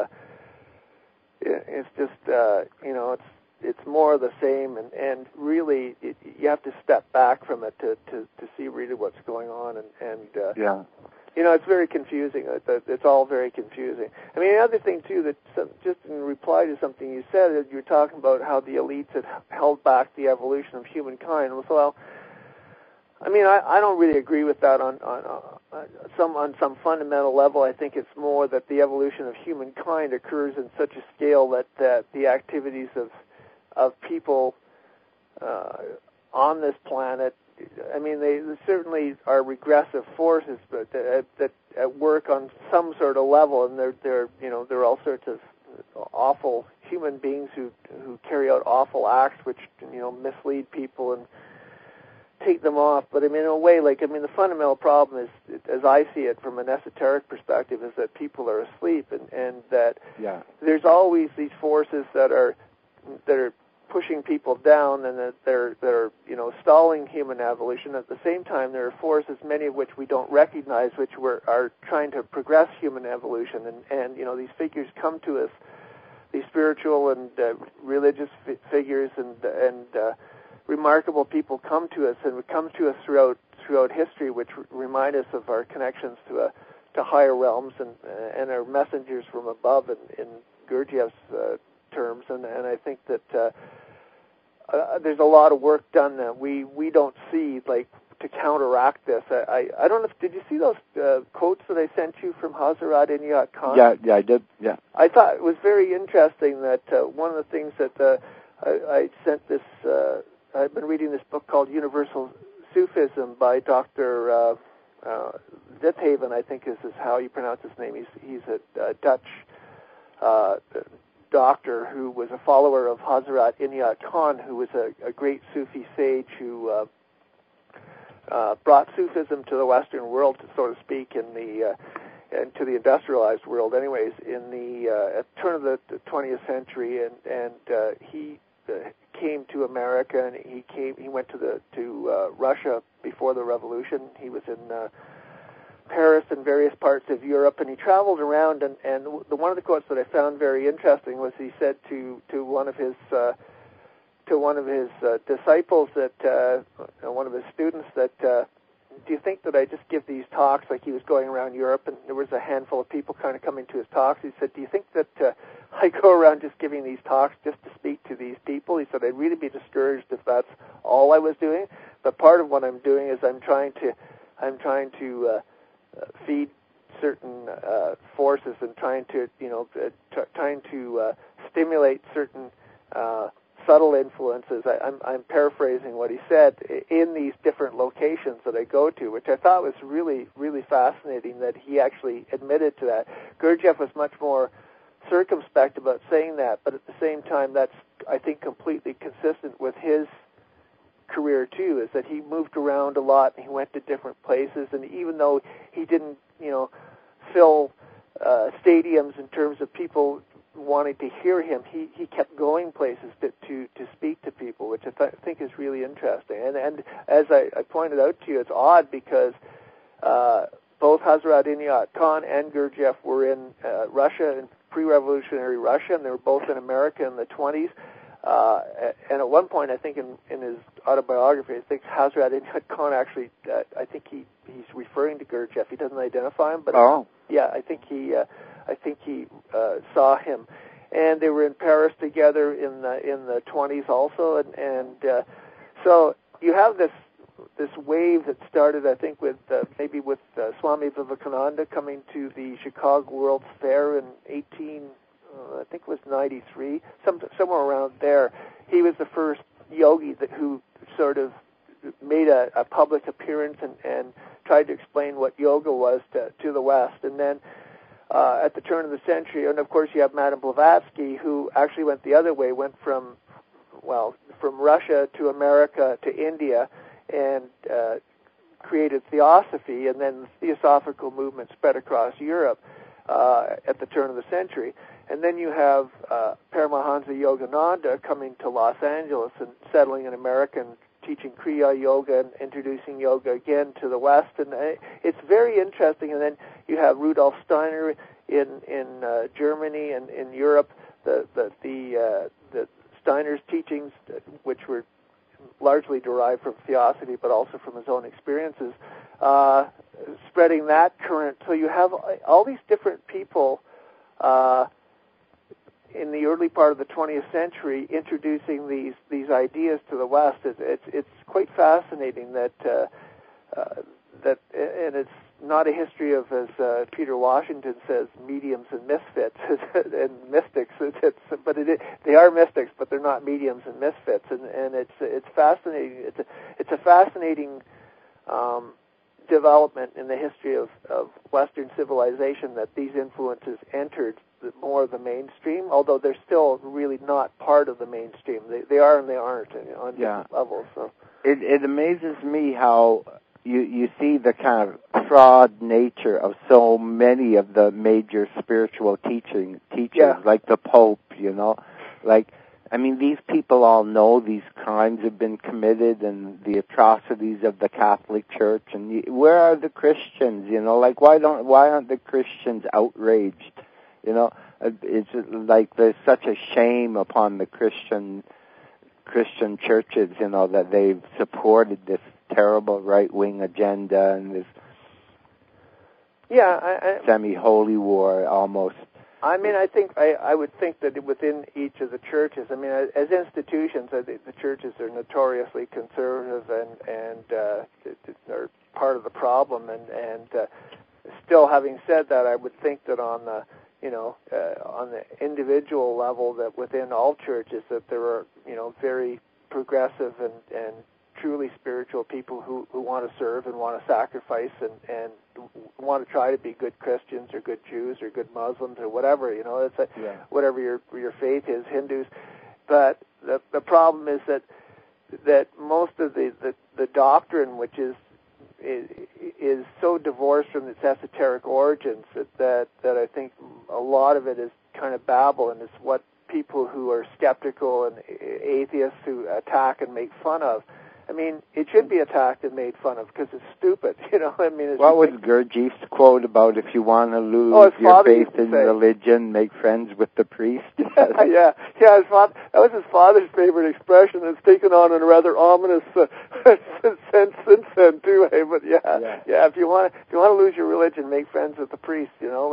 it's more of the same, and really you have to step back from it to see really what's going on, and it's very confusing. It's all very confusing. I mean, another thing too, that just in reply to something you said, that you were talking about how the elites had held back the evolution of humankind. Well, I mean, I don't really agree with that on some fundamental level. I think it's more that the evolution of humankind occurs in such a scale that the activities of people on this planet, I mean, they certainly are regressive forces, but that at work on some sort of level, and they're all sorts of awful human beings who carry out awful acts which mislead people and take them off. But I mean, in a way, the fundamental problem is, as I see it from an esoteric perspective, is that people are asleep, and that there's always these forces that are pushing people down, and that they're stalling human evolution. At the same time, there are forces, many of which we don't recognize, which are trying to progress human evolution, and these figures come to us, these spiritual and religious figures and remarkable people come to us, and would come to us throughout history, which remind us of our connections to higher realms and are messengers from above in Gurdjieff's terms. And I think that there's a lot of work done that we don't see, like, to counteract this. I don't know. Did you see those quotes that I sent you from Hazrat Inayat Khan? Yeah, I did. Yeah. I thought it was very interesting that one of the things that I sent this. I've been reading this book called Universal Sufism by Dr. Zithaven, I think is how you pronounce his name. He's a Dutch doctor who was a follower of Hazrat Inayat Khan, who was a great Sufi sage who brought Sufism to the Western world, so to speak, and to the industrialized world, anyways, in the at the turn of the 20th century, and he came to America, and he went to Russia before the revolution. He was in Paris and various parts of Europe, and he traveled around, and one of the quotes that I found very interesting was he said to one of his disciples, that one of his students, that do you think that I just give these talks, like he was going around Europe, and there was a handful of people kind of coming to his talks. He said, do you think that I go around just giving these talks just to speak to these people? He said, I'd really be discouraged if that's all I was doing. But part of what I'm doing is I'm trying to feed certain forces, and trying to stimulate certain subtle influences. I'm paraphrasing what he said in these different locations that I go to, which I thought was really, really fascinating that he actually admitted to that. Gurdjieff was much more circumspect about saying that, but at the same time, that's, I think, completely consistent with his career too, is that he moved around a lot and he went to different places, and even though he didn't, fill stadiums in terms of people wanting to hear him, he kept going places to speak to people, which I think is really interesting. And as I pointed out to you, it's odd because both Hazrat Inayat Khan and Gurdjieff were in Russia, in pre-revolutionary Russia, and they were both in America in the 20s. And at one point, I think in his autobiography, I think Hazrat Inayat Khan actually, I think he's referring to Gurdjieff. He doesn't identify him, but yeah, I think he saw him, and they were in Paris together in the 20s also, and so you have this wave that started, I think, with maybe with Swami Vivekananda coming to the Chicago World's Fair in I think it was 93, somewhere around there. He was the first yogi who sort of made a public appearance and tried to explain what yoga was to the West. And then at the turn of the century, and of course you have Madame Blavatsky, who actually went the other way, went from Russia to America to India, and created Theosophy, and then the Theosophical movement spread across Europe at the turn of the century. And then you have Paramahansa Yogananda coming to Los Angeles and settling in America and teaching Kriya Yoga and introducing yoga again to the West. And it's very interesting. And then you have Rudolf Steiner in Germany and in Europe. The Steiner's teachings, which were largely derived from Theosophy, but also from his own experiences, spreading that current. So you have all these different people in the early part of the 20th century introducing these ideas to the West. It's quite fascinating that and it's not a history of, as Peter Washington says, mediums and misfits and mystics. They are mystics, but they're not mediums and misfits. And it's fascinating. It's a fascinating development in the history of Western civilization that these influences entered more of the mainstream, although they're still really not part of the mainstream. They are and they aren't on different levels. So it amazes me how you see the kind of fraud nature of so many of the major spiritual teachers, like the Pope, these people all know these crimes have been committed and the atrocities of the Catholic Church, and where are the Christians? Why aren't the Christians outraged? It's like there's such a shame upon the Christian churches, that they've supported this terrible right-wing agenda and this semi-holy war almost. I would think that within each of the churches, as institutions, I think the churches are notoriously conservative and are part of the problem. And still, having said that, I would think that on the individual level, that within all churches, that there are very progressive and truly spiritual people who want to serve and want to sacrifice and want to try to be good Christians or good Jews or good Muslims or whatever, whatever your faith is, Hindus. But the problem is that most of the doctrine, which is so divorced from its esoteric origins, that I think a lot of it is kind of babble, and it's what people who are skeptical and atheists who attack and make fun of. It should be attacked and made fun of because it's stupid, What was Gurdjieff's quote about if you want to lose your faith in religion, make friends with the priest? Yeah, that was his father's favorite expression. It's taken on a rather ominous sense since then too. But if you want to lose your religion, make friends with the priest.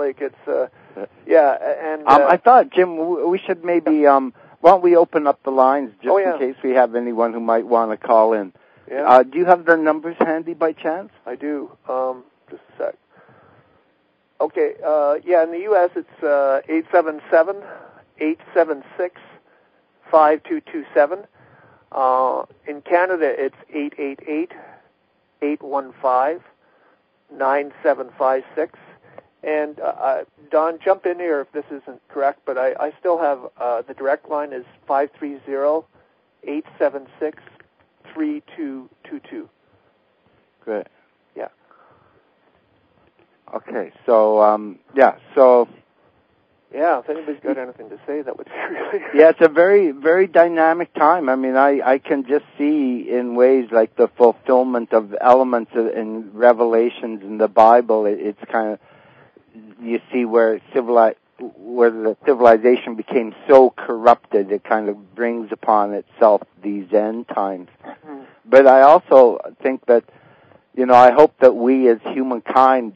I thought, Jim, we should maybe why don't we open up the lines just in case we have anyone who might want to call in? Yeah. Do you have their numbers handy by chance? I do. Just a sec. Okay. In the U.S. it's 5227. In Canada, it's 888-815-9756. And Don, jump in here if this isn't correct, but I still have the direct line is 530-876-3222. Great. Yeah. Okay, so, Yeah, if anybody's got anything to say, that would be really good. Yeah, it's a very, very dynamic time. I mean, I can just see in ways like the fulfillment of elements in Revelations in the Bible. It's kind of, you see where the civilization became so corrupted, it kind of brings upon itself these end times. Mm-hmm. But I also think that, I hope that we as humankind,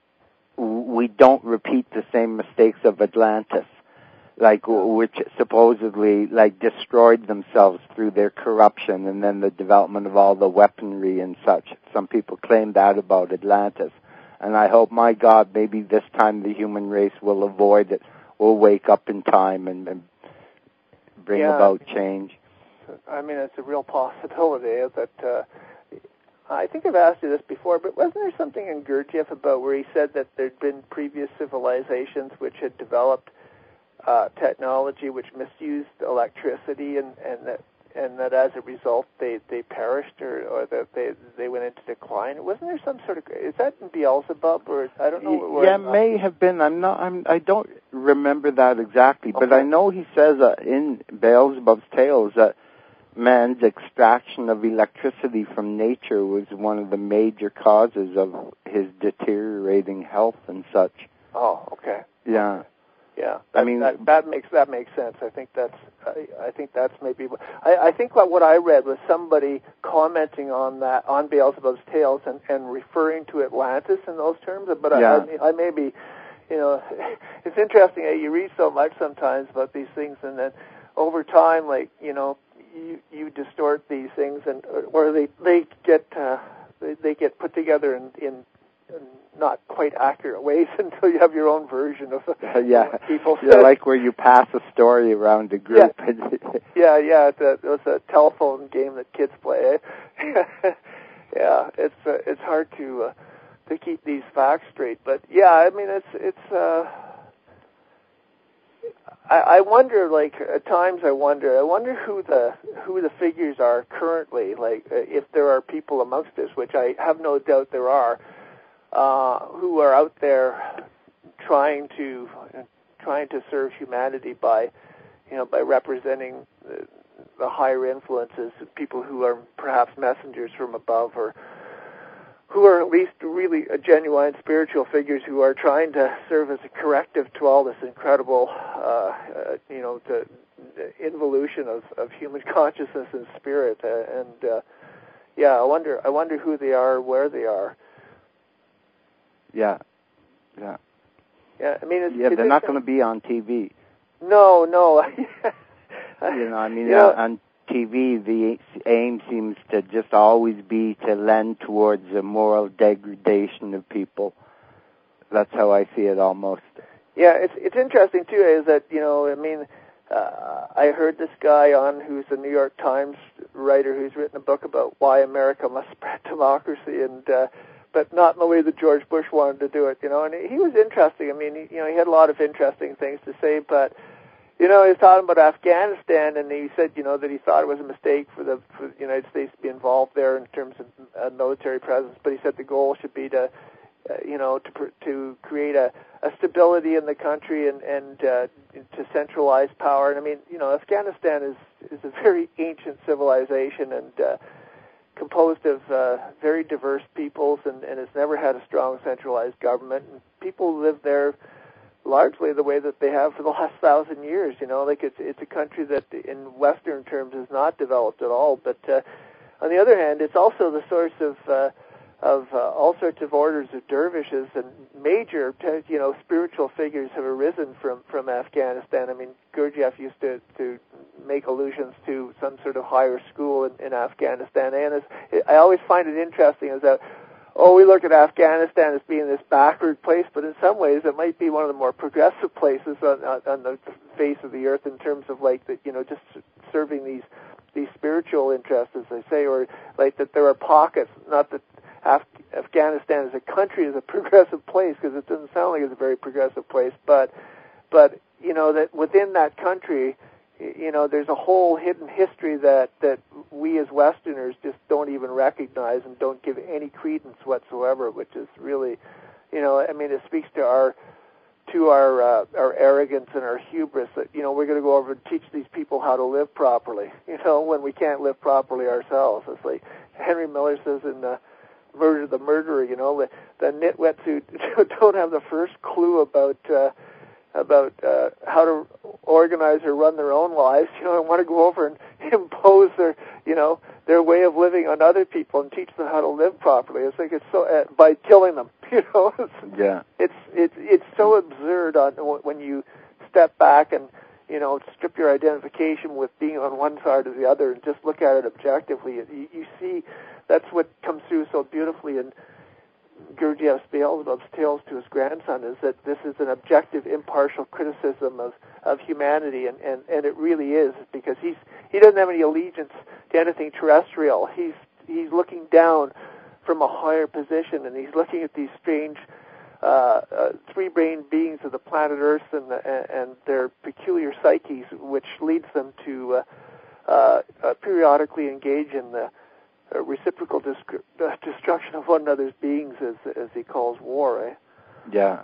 we don't repeat the same mistakes of Atlantis, which supposedly, destroyed themselves through their corruption and then the development of all the weaponry and such. Some people claim that about Atlantis. And I hope, my God, maybe this time the human race will avoid it, will wake up in time and bring about change. I mean, it's a real possibility that, I think I've asked you this before, but wasn't there something in Gurdjieff about where he said that there'd been previous civilizations which had developed technology which misused electricity and that as a result they perished or that they went into decline? Wasn't there some sort of, is that in Beelzebub or I don't know? Yeah, it may have been. I don't remember that exactly, but I know he says in Beelzebub's Tales that man's extraction of electricity from nature was one of the major causes of his deteriorating health and such. Oh, okay. Yeah. Yeah, that makes sense. I think that's maybe. I think what I read was somebody commenting on that on Beelzebub's Tales and referring to Atlantis in those terms. But I may be, it's interesting. You read so much sometimes about these things, and then over time, you distort these things, or they get put together in not quite accurate ways until you have your own version of what people said. Yeah, like where you pass a story around a group. Yeah. It was a telephone game that kids play. Yeah, it's hard to keep these facts straight. But yeah, I mean it's. I wonder, at times I wonder who the figures are currently, if there are people amongst us, which I have no doubt there are, who are out there trying to serve humanity by representing the higher influences, people who are perhaps messengers from above, or who are at least really genuine spiritual figures who are trying to serve as a corrective to all this incredible, the involution of human consciousness and spirit. I wonder who they are, where they are. Yeah. I mean, they're not going to be on TV. No. On TV, the aim seems to just always be to lend towards a moral degradation of people. That's how I see it almost. Yeah, it's interesting too. Is that I heard this guy on who's a New York Times writer who's written a book about why America must spread democracy, but not in the way that George Bush wanted to do it. And he was interesting. I mean, he had a lot of interesting things to say, but. He was talking about Afghanistan, and he said, that he thought it was a mistake for the United States to be involved there in terms of a military presence. But he said the goal should be to create a stability in the country and to centralize power. And I mean, Afghanistan is a very ancient civilization and composed of very diverse peoples, and has never had a strong centralized government. And people live there largely the way that they have for the last 1,000 years. It's a country that in Western terms is not developed at all. But on the other hand, it's also the source of all sorts of orders of dervishes, and major spiritual figures have arisen from Afghanistan. I mean, Gurdjieff used to make allusions to some sort of higher school in Afghanistan, and I always find it interesting is that. We look at Afghanistan as being this backward place, but in some ways it might be one of the more progressive places on the face of the earth in terms of just serving these spiritual interests, as they say, or like that there are pockets. Not that Afghanistan as a country is a progressive place, because it doesn't sound like it's a very progressive place, but that within that country, there's a whole hidden history that we as Westerners just don't even recognize and don't give any credence whatsoever, which is really, it speaks to our arrogance and our hubris that, we're going to go over and teach these people how to live properly, when we can't live properly ourselves. It's like Henry Miller says in Murder the Murderer, the nitwits who don't have the first clue about how to organize or run their own lives, and want to go over and impose their way of living on other people and teach them how to live properly. It's like it's so by killing them, Yeah. It's so absurd when you step back and strip your identification with being on one side or the other and just look at it objectively. You see that's what comes through so beautifully in Gurdjieff's Beelzebub's Tales to his grandson, is that this is an objective, impartial criticism of humanity, and it really is, because he doesn't have any allegiance to anything terrestrial. He's looking down from a higher position, and he's looking at these strange three-brained beings of the planet Earth and their peculiar psyches, which leads them to periodically engage in the reciprocal destruction of one another's beings, as he calls war, eh? Yeah.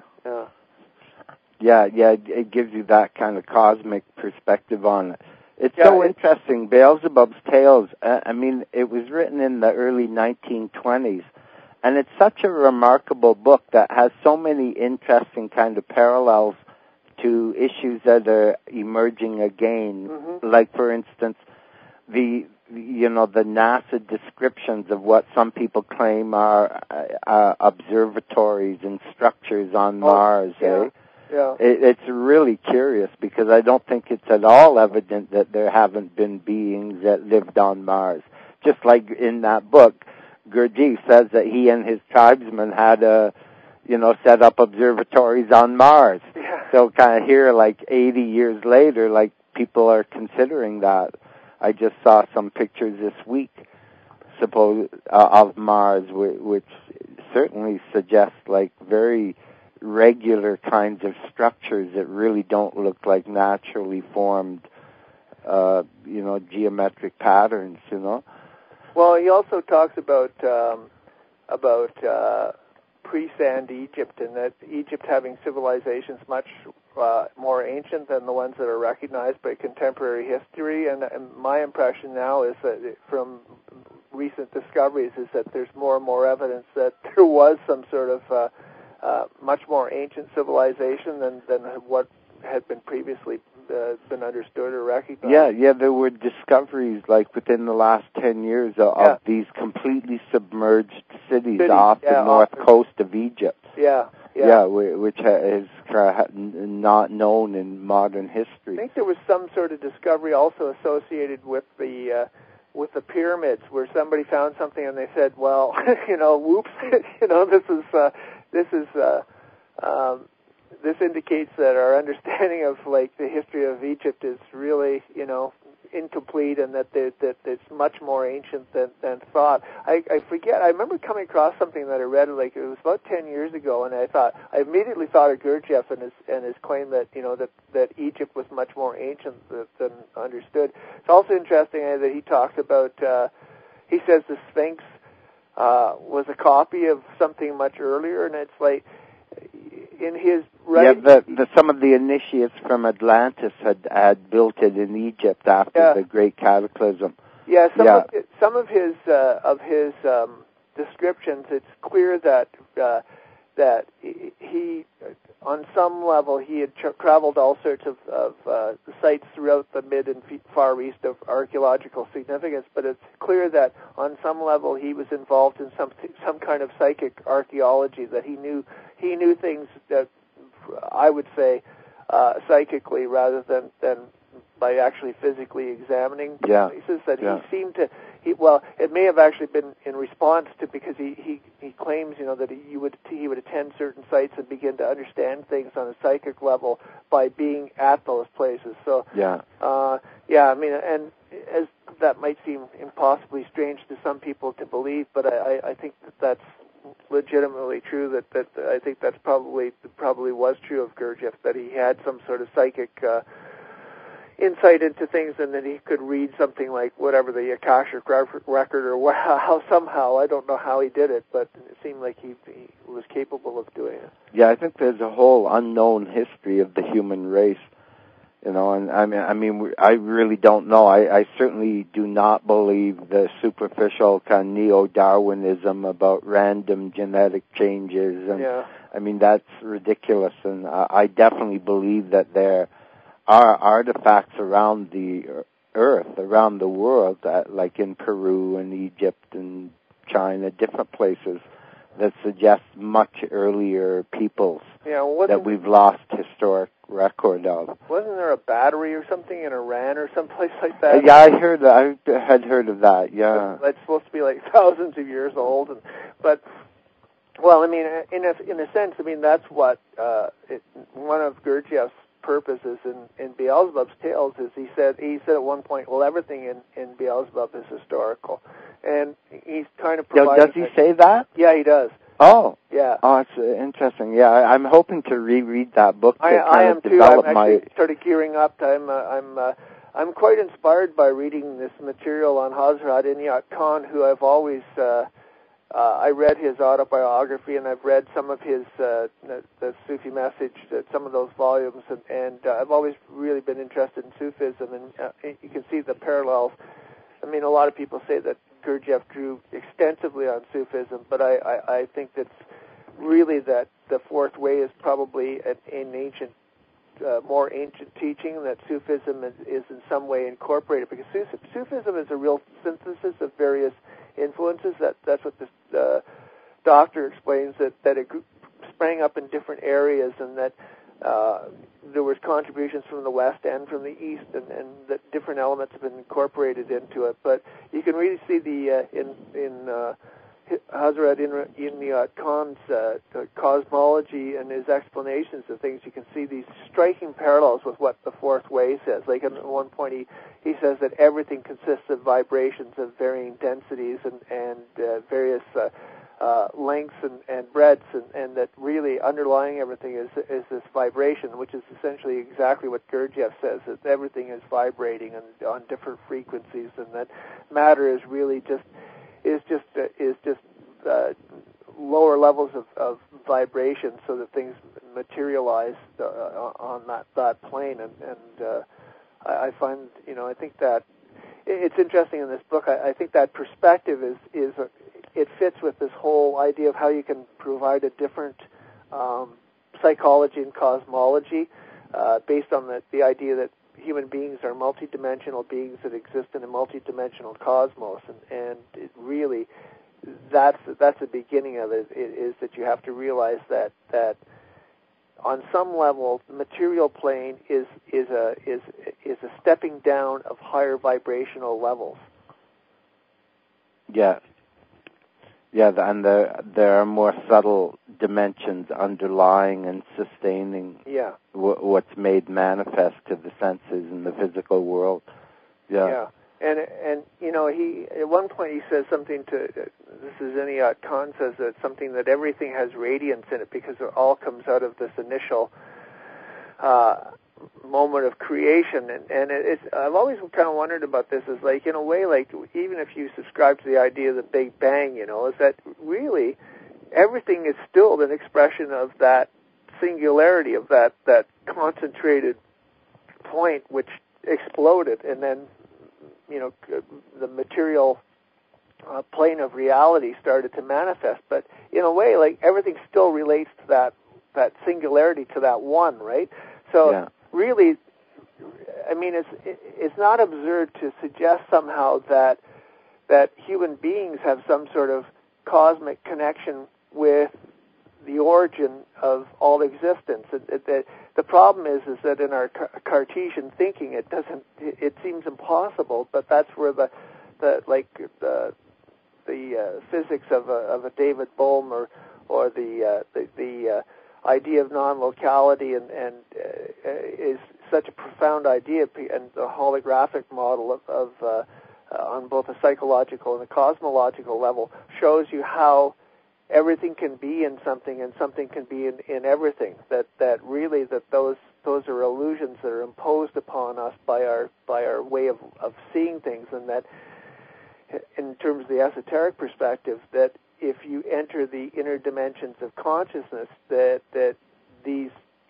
It gives you that kind of cosmic perspective on it. It's so interesting. Beelzebub's Tales, it was written in the early 1920s, and it's such a remarkable book that has so many interesting kind of parallels to issues that are emerging again. Mm-hmm. Like, for instance, the NASA descriptions of what some people claim are observatories and structures on Mars, eh? Yeah. It's really curious, because I don't think it's at all evident that there haven't been beings that lived on Mars. Just like in that book, Gurdjieff says that he and his tribesmen had set up observatories on Mars. Yeah. So kind of here, like 80 years later, like people are considering that. I just saw some pictures this week, of Mars, which certainly suggests like very regular kinds of structures that really don't look like naturally formed, geometric patterns. Well, he also talks about pre-sand Egypt, and that Egypt having civilizations much more ancient than the ones that are recognized by contemporary history. And my impression now is that from recent discoveries is that there's more and more evidence that there was some sort of much more ancient civilization than what had been previously been understood or recognized. Yeah, there were discoveries like within the last 10 years of these completely submerged cities off the north coast of Egypt. Yeah, which is not known in modern history. I think there was some sort of discovery also associated with the pyramids, where somebody found something and they said, well, whoops, this indicates that our understanding of like the history of Egypt is really, incomplete, and that it's much more ancient than thought. I forget. I remember coming across something that I read, like it was about 10 years ago, and I immediately thought of Gurdjieff and his claim that that Egypt was much more ancient than understood. It's also interesting that he talks about. He says the Sphinx was a copy of something much earlier, and it's like in his writing. Yeah, some of the initiates from Atlantis had built it in Egypt after the Great Cataclysm. Yeah, some of his descriptions. It's clear that he, on some level, he had traveled all sorts of sites throughout the mid and far east of archaeological significance. But it's clear that on some level he was involved in some kind of psychic archaeology, that he knew things that I would say psychically rather than by actually physically examining places. That it may have actually been in response to, because he claims, that he would attend certain sites and begin to understand things on a psychic level by being at those places. So and as that might seem impossibly strange to some people to believe, but I think that's legitimately true. That I think that's probably was true of Gurdjieff, that he had some sort of psychic insight into things, and that he could read something like whatever the Akashic record, or how somehow, I don't know how he did it, but it seemed like he was capable of doing it. Yeah, I think there's a whole unknown history of the human race, and I really don't know. I certainly do not believe the superficial kind of neo-Darwinism about random genetic changes, and that's ridiculous. And I definitely believe that there are artifacts around the earth, around the world, like in Peru and Egypt and China, different places, that suggest much earlier peoples that we've lost historic record of. Wasn't there a battery or something in Iran or someplace like that? Yeah, I had heard of that. Yeah, it's supposed to be like thousands of years old, in a sense, that's what one of Gurdjieff's purposes in Beelzebub's Tales is. He said at one point, well, everything in Beelzebub is historical, and he's kind of providing. Does he say that? Yeah, he does. Oh, yeah. Oh, it's interesting. Yeah, I'm hoping to reread that book to I am too. develop I'm actually started gearing up. I'm quite inspired by reading this material on Hazrat Inayat Khan, who I've always. I read his autobiography, and I've read some of his the Sufi Message, some of those volumes, and I've always really been interested in Sufism, and you can see the parallels. A lot of people say that Gurdjieff drew extensively on Sufism, but I think that's really that the Fourth Way is probably more ancient teaching, that Sufism is in some way incorporated, because Sufism is a real synthesis of various influences. That's what this doctor explains, that it sprang up in different areas, and that there was contributions from the West and from the East, and that different elements have been incorporated into it. But you can really see in Hazrat Inayat Khan's cosmology and his explanations of things, you can see these striking parallels with what the Fourth Way says. Like at one point he says that everything consists of vibrations of varying densities and various lengths and breadths, and that really underlying everything is this vibration, which is essentially exactly what Gurdjieff says, that everything is vibrating and on different frequencies, and that matter is really just lower levels of vibration, so that things materialize on that plane. And I find, I think that it's interesting in this book. I think that perspective it fits with this whole idea of how you can provide a different psychology and cosmology based on the idea that human beings are multidimensional beings that exist in a multidimensional cosmos, and it really that's the beginning of it. Is that you have to realize that on some level the material plane is a stepping down of higher vibrational levels. Yeah. Yeah, and there are more subtle dimensions underlying and sustaining what's made manifest to the senses in the physical world. Yeah. And he at one point he says something to, this is Inayat Khan says that something, that everything has radiance in it because it all comes out of this initial moment of creation, and I've always kind of wondered about this. Is like, in a way, like even if you subscribe to the idea of the Big Bang, is that really everything is still an expression of that singularity, of that concentrated point which exploded, and then the material plane of reality started to manifest. But in a way, like everything still relates to that singularity, to that one, right? So really, it's not absurd to suggest somehow that human beings have some sort of cosmic connection with the origin of all existence. The problem is that in our Cartesian thinking, it seems impossible. But that's where the physics of a David Bohm or the idea of non-locality and is such a profound idea, and the holographic model of on both a psychological and a cosmological level shows you how everything can be in something and something can be in everything. That really those are illusions that are imposed upon us by our way of seeing things, and that in terms of the esoteric perspective, that if you enter the inner dimensions of consciousness, that this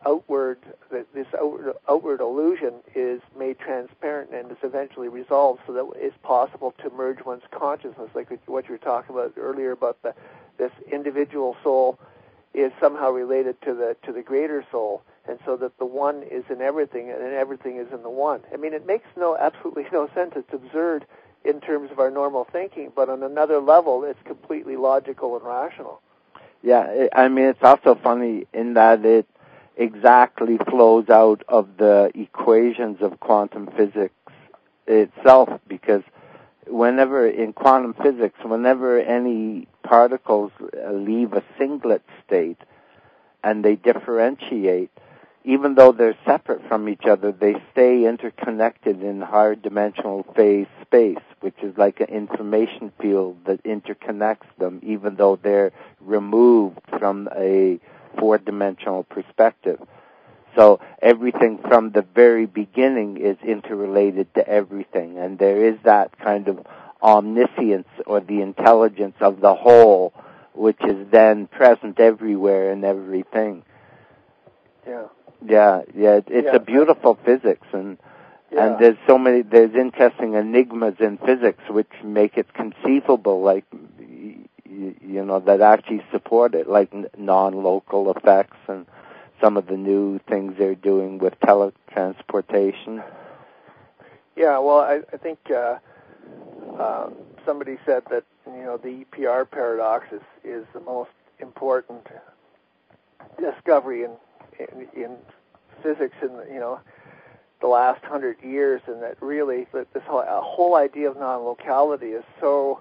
outward illusion is made transparent and is eventually resolved, so that it's possible to merge one's consciousness, like what you were talking about earlier about this individual soul is somehow related to the greater soul, and so that the one is in everything and everything is in the one. I mean, it makes absolutely no sense. It's absurd in terms of our normal thinking, but on another level, it's completely logical and rational. Yeah, I mean, it's also funny in that it exactly flows out of the equations of quantum physics itself, because whenever in quantum physics, whenever any particles leave a singlet state and they differentiate, even though they're separate from each other, they stay interconnected in higher dimensional phase space, which is like an information field that interconnects them, even though they're removed from a four-dimensional perspective. So everything from the very beginning is interrelated to everything, and there is that kind of omniscience or the intelligence of the whole, which is then present everywhere in everything. Yeah. It's a beautiful physics, and there's interesting enigmas in physics which make it conceivable, like that actually support it, like non-local effects and some of the new things they're doing with teletransportation. Yeah, well, I think somebody said that the EPR paradox is the most important discovery in physics in the last 100 years, and that really this whole idea of non-locality is so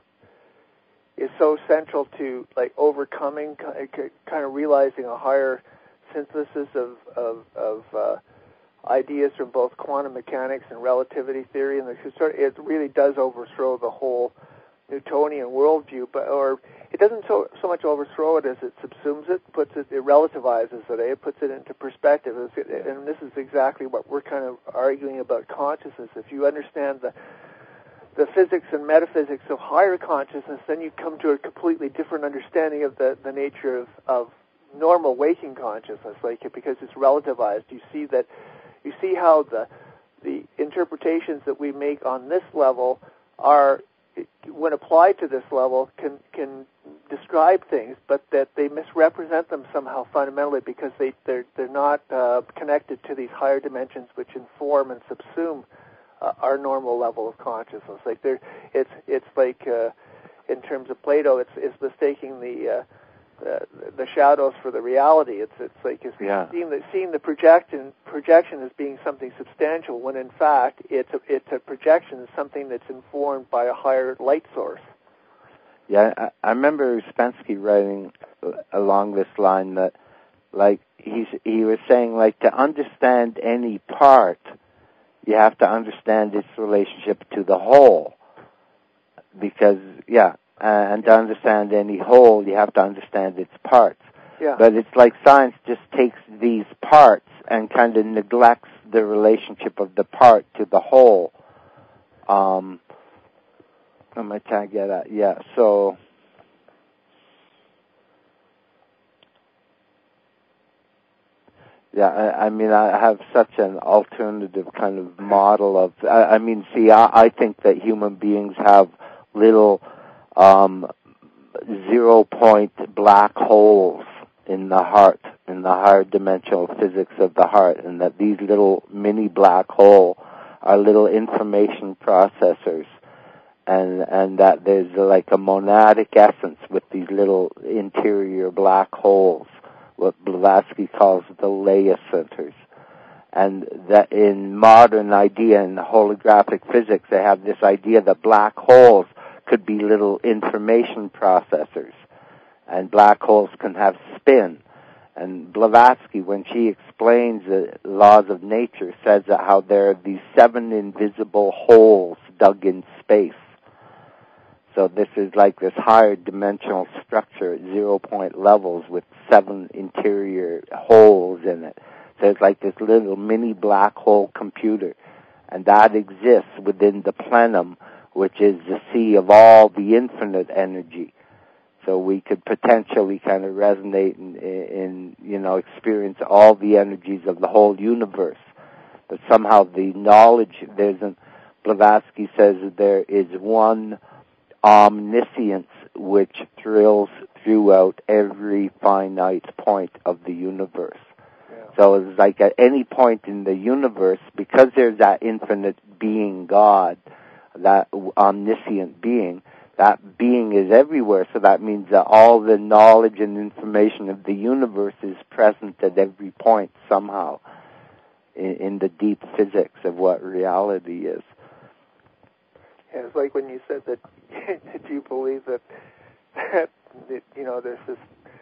central to overcoming, kind of realizing a higher synthesis of ideas from both quantum mechanics and relativity theory, and it really does overthrow the whole Newtonian worldview, or it doesn't so much overthrow it as it subsumes it, it relativizes it, it puts it into perspective, and this is exactly what we're kind of arguing about consciousness. If you understand the physics and metaphysics of higher consciousness, then you come to a completely different understanding of the nature of normal waking consciousness, because it's relativized. You see how the interpretations that we make on this level are, when applied to this level, can describe things, but that they misrepresent them somehow fundamentally because they're not connected to these higher dimensions which inform and subsume our normal level of consciousness. It's like in terms of Plato, it's mistaking the shadows for the reality. It's seeing the projection as being something substantial, when in fact it's a projection, is something that's informed by a higher light source. Yeah, I remember Ouspensky writing along this line that, he was saying, to understand any part, you have to understand its relationship to the whole, because and to understand any whole, you have to understand its parts. Yeah. But it's like science just takes these parts and kind of neglects the relationship of the part to the whole. I'm trying to get at, so... Yeah, I have such an alternative kind of model of... I think that human beings have little... 0-point black holes in the heart, in the higher dimensional physics of the heart, and that these little mini black hole are little information processors, and that there's like a monadic essence with these little interior black holes, what Blavatsky calls the Leia centers, And that in modern idea in holographic physics, they have this idea that black holes could be little information processors, and black holes can have spin. And Blavatsky, when she explains the laws of nature, says that how there are these 7 invisible holes dug in space. So this is like this higher dimensional structure at 0-point levels with 7 interior holes in it. So it's like this little mini black hole computer. And that exists within the plenum, which is the sea of all the infinite energy. So we could potentially kind of resonate in experience all the energies of the whole universe. But somehow the knowledge, Blavatsky says that there is one omniscience which thrills throughout every finite point of the universe. Yeah. So it's like at any point in the universe, because there's that infinite being God, that omniscient being, that being is everywhere. So that means that all the knowledge and information of the universe is present at every point somehow in the deep physics of what reality is. Yeah, it's like when you said that you believe that there's this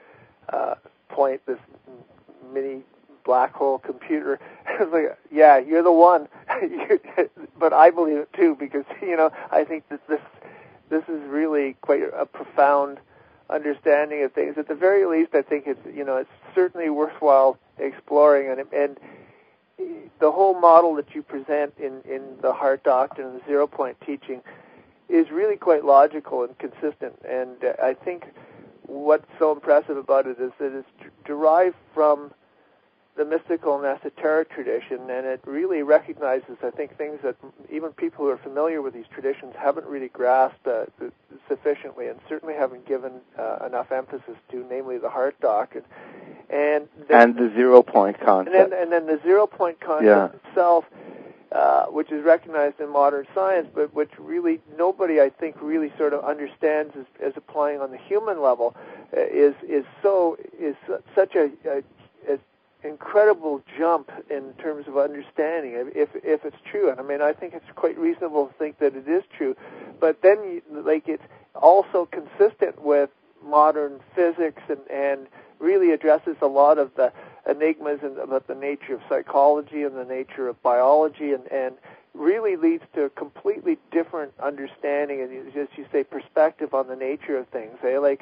point, this mini black hole computer. It's like, yeah, you're the one. But I believe it too, because I think that this is really quite a profound understanding of things. At the very least, I think it's certainly worthwhile exploring, and the whole model that you present in the Heart Doctrine and the 0-point teaching is really quite logical and consistent. And I think what's so impressive about it is that it's derived from the mystical and esoteric tradition, and it really recognizes, I think, things that even people who are familiar with these traditions haven't really grasped sufficiently, and certainly haven't given enough emphasis to, namely the Heart Doctrine. And the 0-point concept. And then the 0-point concept itself, which is recognized in modern science, but which really nobody, I think, really sort of understands as applying on the human level, is such a incredible jump in terms of understanding, if it's true. And I mean, I think it's quite reasonable to think that it is true. But then, it's also consistent with modern physics and really addresses a lot of the enigmas about the nature of psychology and the nature of biology, and really leads to a completely different understanding and, as you say, perspective on the nature of things.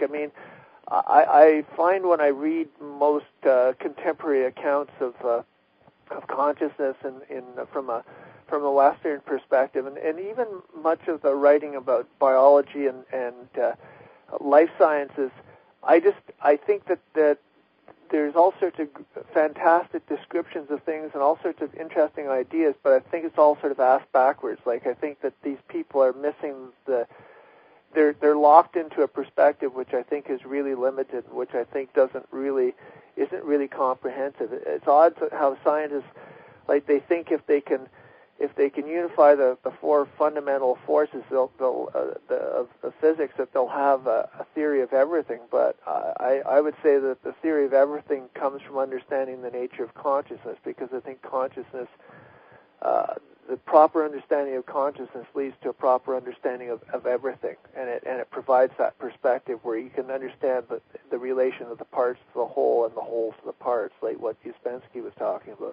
I find when I read most contemporary accounts of consciousness from a Western perspective, and even much of the writing about biology and life sciences, I think that there's all sorts of fantastic descriptions of things and all sorts of interesting ideas, but I think it's all sort of asked backwards. Like, I think that these people are missing they're locked into a perspective which I think is really limited, which I think isn't really comprehensive. It's odd how scientists, they think if they can unify the 4 fundamental forces of physics, that they'll have a theory of everything. But I would say that the theory of everything comes from understanding the nature of consciousness, because I think consciousness, the proper understanding of consciousness leads to a proper understanding of everything, and it provides that perspective where you can understand the relation of the parts to the whole and the whole to the parts, like what Ouspensky was talking about.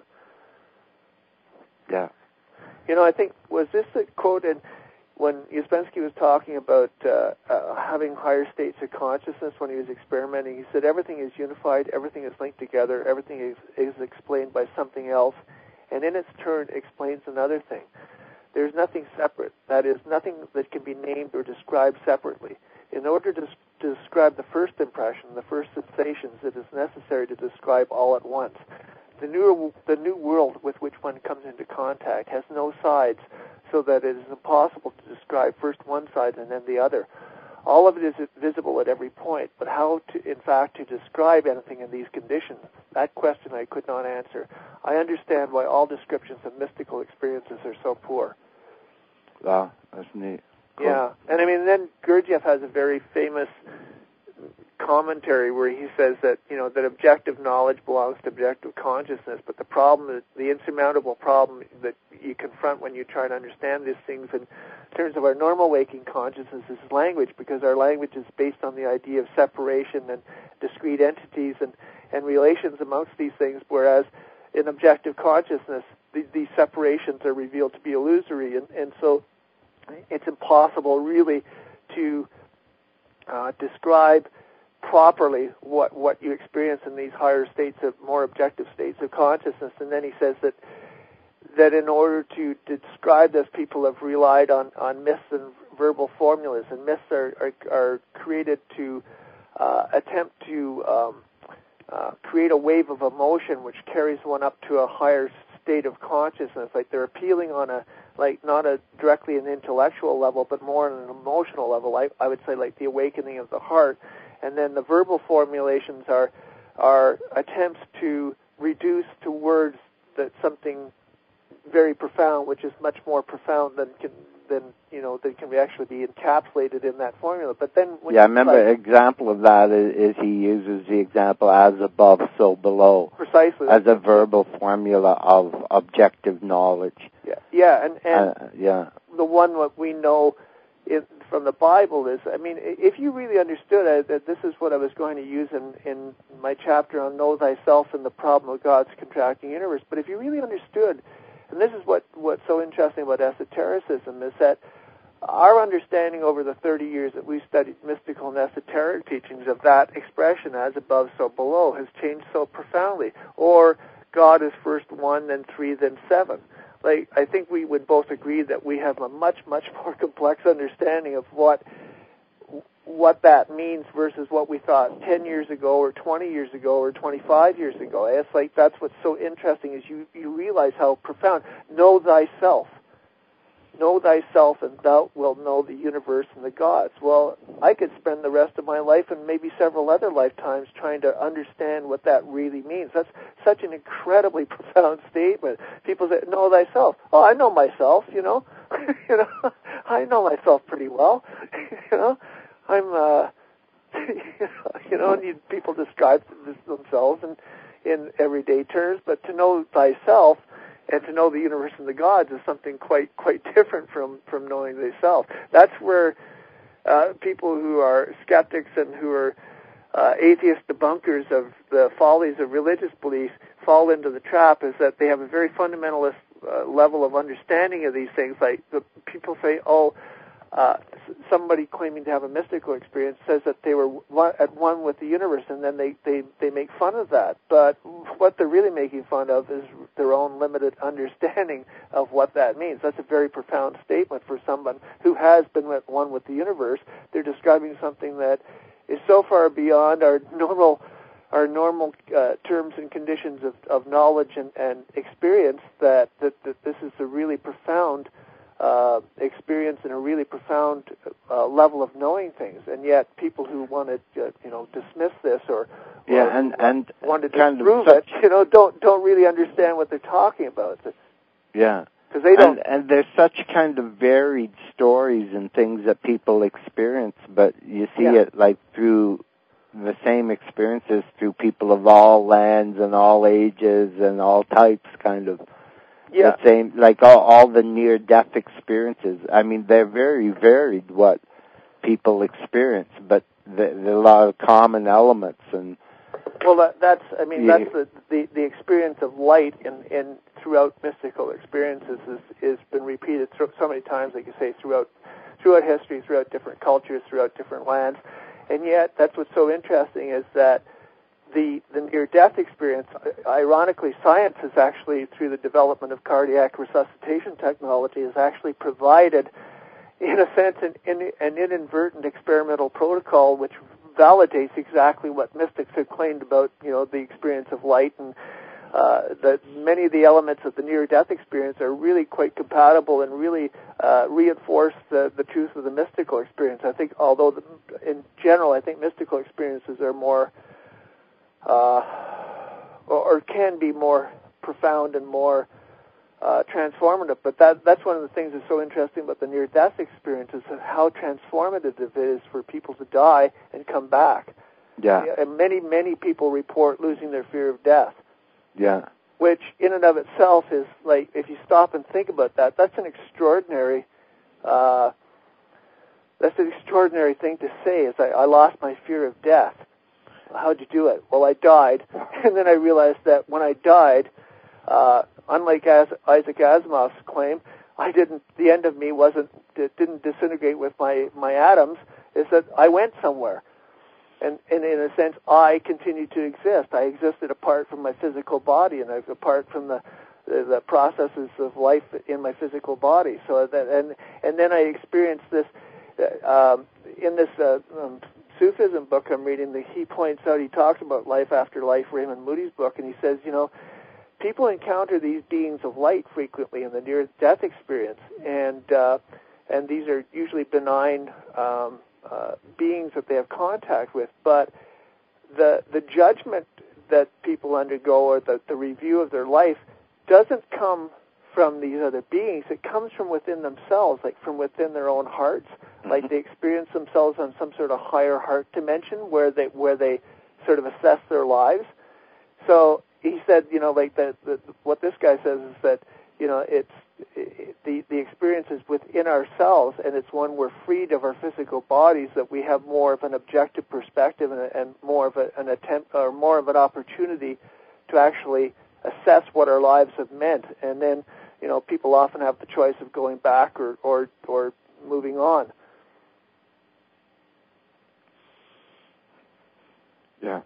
Yeah. I think, was this a quote when Ouspensky was talking about having higher states of consciousness when he was experimenting? He said everything is unified, everything is linked together, everything is explained by something else, and in its turn explains another thing. There's nothing separate. That is, nothing that can be named or described separately. In order to describe the first impression, the first sensations, it is necessary to describe all at once. The new world with which one comes into contact has no sides, so that it is impossible to describe first one side and then the other. All of it is visible at every point, but how to describe anything in these conditions, that question I could not answer. I understand why all descriptions of mystical experiences are so poor. Wow, that's neat. Cool. Yeah, and then Gurdjieff has a very famous commentary where he says that, that objective knowledge belongs to objective consciousness, but the problem, the insurmountable problem that you confront when you try to understand these things in terms of our normal waking consciousness is language, because our language is based on the idea of separation and discrete entities and relations amongst these things, whereas in objective consciousness, these separations are revealed to be illusory, and so it's impossible really to describe properly what you experience in these higher states of more objective states of consciousness. And then he says that in order to describe this, people have relied on myths and verbal formulas, and myths are created to attempt to create a wave of emotion which carries one up to a higher state of consciousness. Like they're appealing on not directly an intellectual level, but more on an emotional level. I would say like the awakening of the heart. And then the verbal formulations are attempts to reduce to words that something very profound, which is much more profound than can actually be encapsulated in that formula. But then when I remember an example of that is he uses the example as above, so below. Precisely. As a verbal formula of objective knowledge. And the one that we know from the Bible is, if you really understood that this is what I was going to use in my chapter on Know Thyself and the Problem of God's Contracting Universe, but if you really understood, and this is what's so interesting about esotericism, is that our understanding over the 30 years that we've studied mystical and esoteric teachings of that expression, as above, so below, has changed so profoundly. Or God is first 1, then 3, then 7. Like, I think we would both agree that we have a much, much more complex understanding of what that means versus what we thought 10 years ago or 20 years ago or 25 years ago. It's like that's what's so interesting is you realize how profound. Know thyself. Know thyself, and thou wilt know the universe and the gods. Well, I could spend the rest of my life and maybe several other lifetimes trying to understand what that really means. That's such an incredibly profound statement. People say, know thyself. Oh, I know myself, I know myself pretty well. I'm, and people describe themselves in everyday terms, but to know thyself and to know the universe and the gods is something quite different from knowing thyself. That's where people who are skeptics and who are atheist debunkers of the follies of religious belief fall into the trap, is that they have a very fundamentalist level of understanding of these things. Like the people say, somebody claiming to have a mystical experience says that they were at one with the universe, and then they make fun of that. But what they're really making fun of is their own limited understanding of what that means. That's a very profound statement for someone who has been at one with the universe. They're describing something that is so far beyond our normal terms and conditions of knowledge and experience that this is a really profound experience and a really profound level of knowing things, and yet people who want to dismiss this or want to disprove it, don't really understand what they're talking about. Yeah, because they don't. And there's such kind of varied stories and things that people experience, but you see it like through the same experiences through people of all lands and all ages and all types, kind of. Yeah. The same, like all the near-death experiences. They're very varied what people experience, but there are a lot of common elements. And that's the experience of light in throughout mystical experiences is been repeated so many times, like you say, throughout history, throughout different cultures, throughout different lands, and yet that's what's so interesting is that the near-death experience, ironically, science has actually, through the development of cardiac resuscitation technology, has actually provided, in a sense, an inadvertent experimental protocol which validates exactly what mystics have claimed about, the experience of light, and that many of the elements of the near-death experience are really quite compatible and really reinforce the truth of the mystical experience. I think, although in general, I think mystical experiences are more or can be more profound and more transformative. But that's one of the things that's so interesting about the near-death experience is how transformative it is for people to die and come back. Yeah. And many people report losing their fear of death. Yeah. Which, in and of itself, is like, if you stop and think about that, that's an extraordinary thing to say. Is I lost my fear of death. How'd you do it? Well, I died, and then I realized that when I died, unlike Isaac Asimov's claim, the end of me didn't disintegrate with my atoms. Is that I went somewhere. And in a sense, I continued to exist. I existed apart from my physical body, and apart from the processes of life in my physical body. So that, and then I experienced this in this Sufism book I'm reading. He points out, he talks about life after life, Raymond Moody's book, and he says, people encounter these beings of light frequently in the near-death experience, and these are usually benign beings that they have contact with, but the judgment that people undergo, or the review of their life, doesn't come from these other beings. It comes from within themselves, like from within their own hearts. Mm-hmm. Like they experience themselves on some sort of higher heart dimension where they sort of assess their lives. So he said, what this guy says is that, it's the experience is within ourselves, and it's when we're freed of our physical bodies that we have more of an objective perspective and more of an attempt, or more of an opportunity to actually assess what our lives have meant. And then, people often have the choice of going back or moving on. Yeah.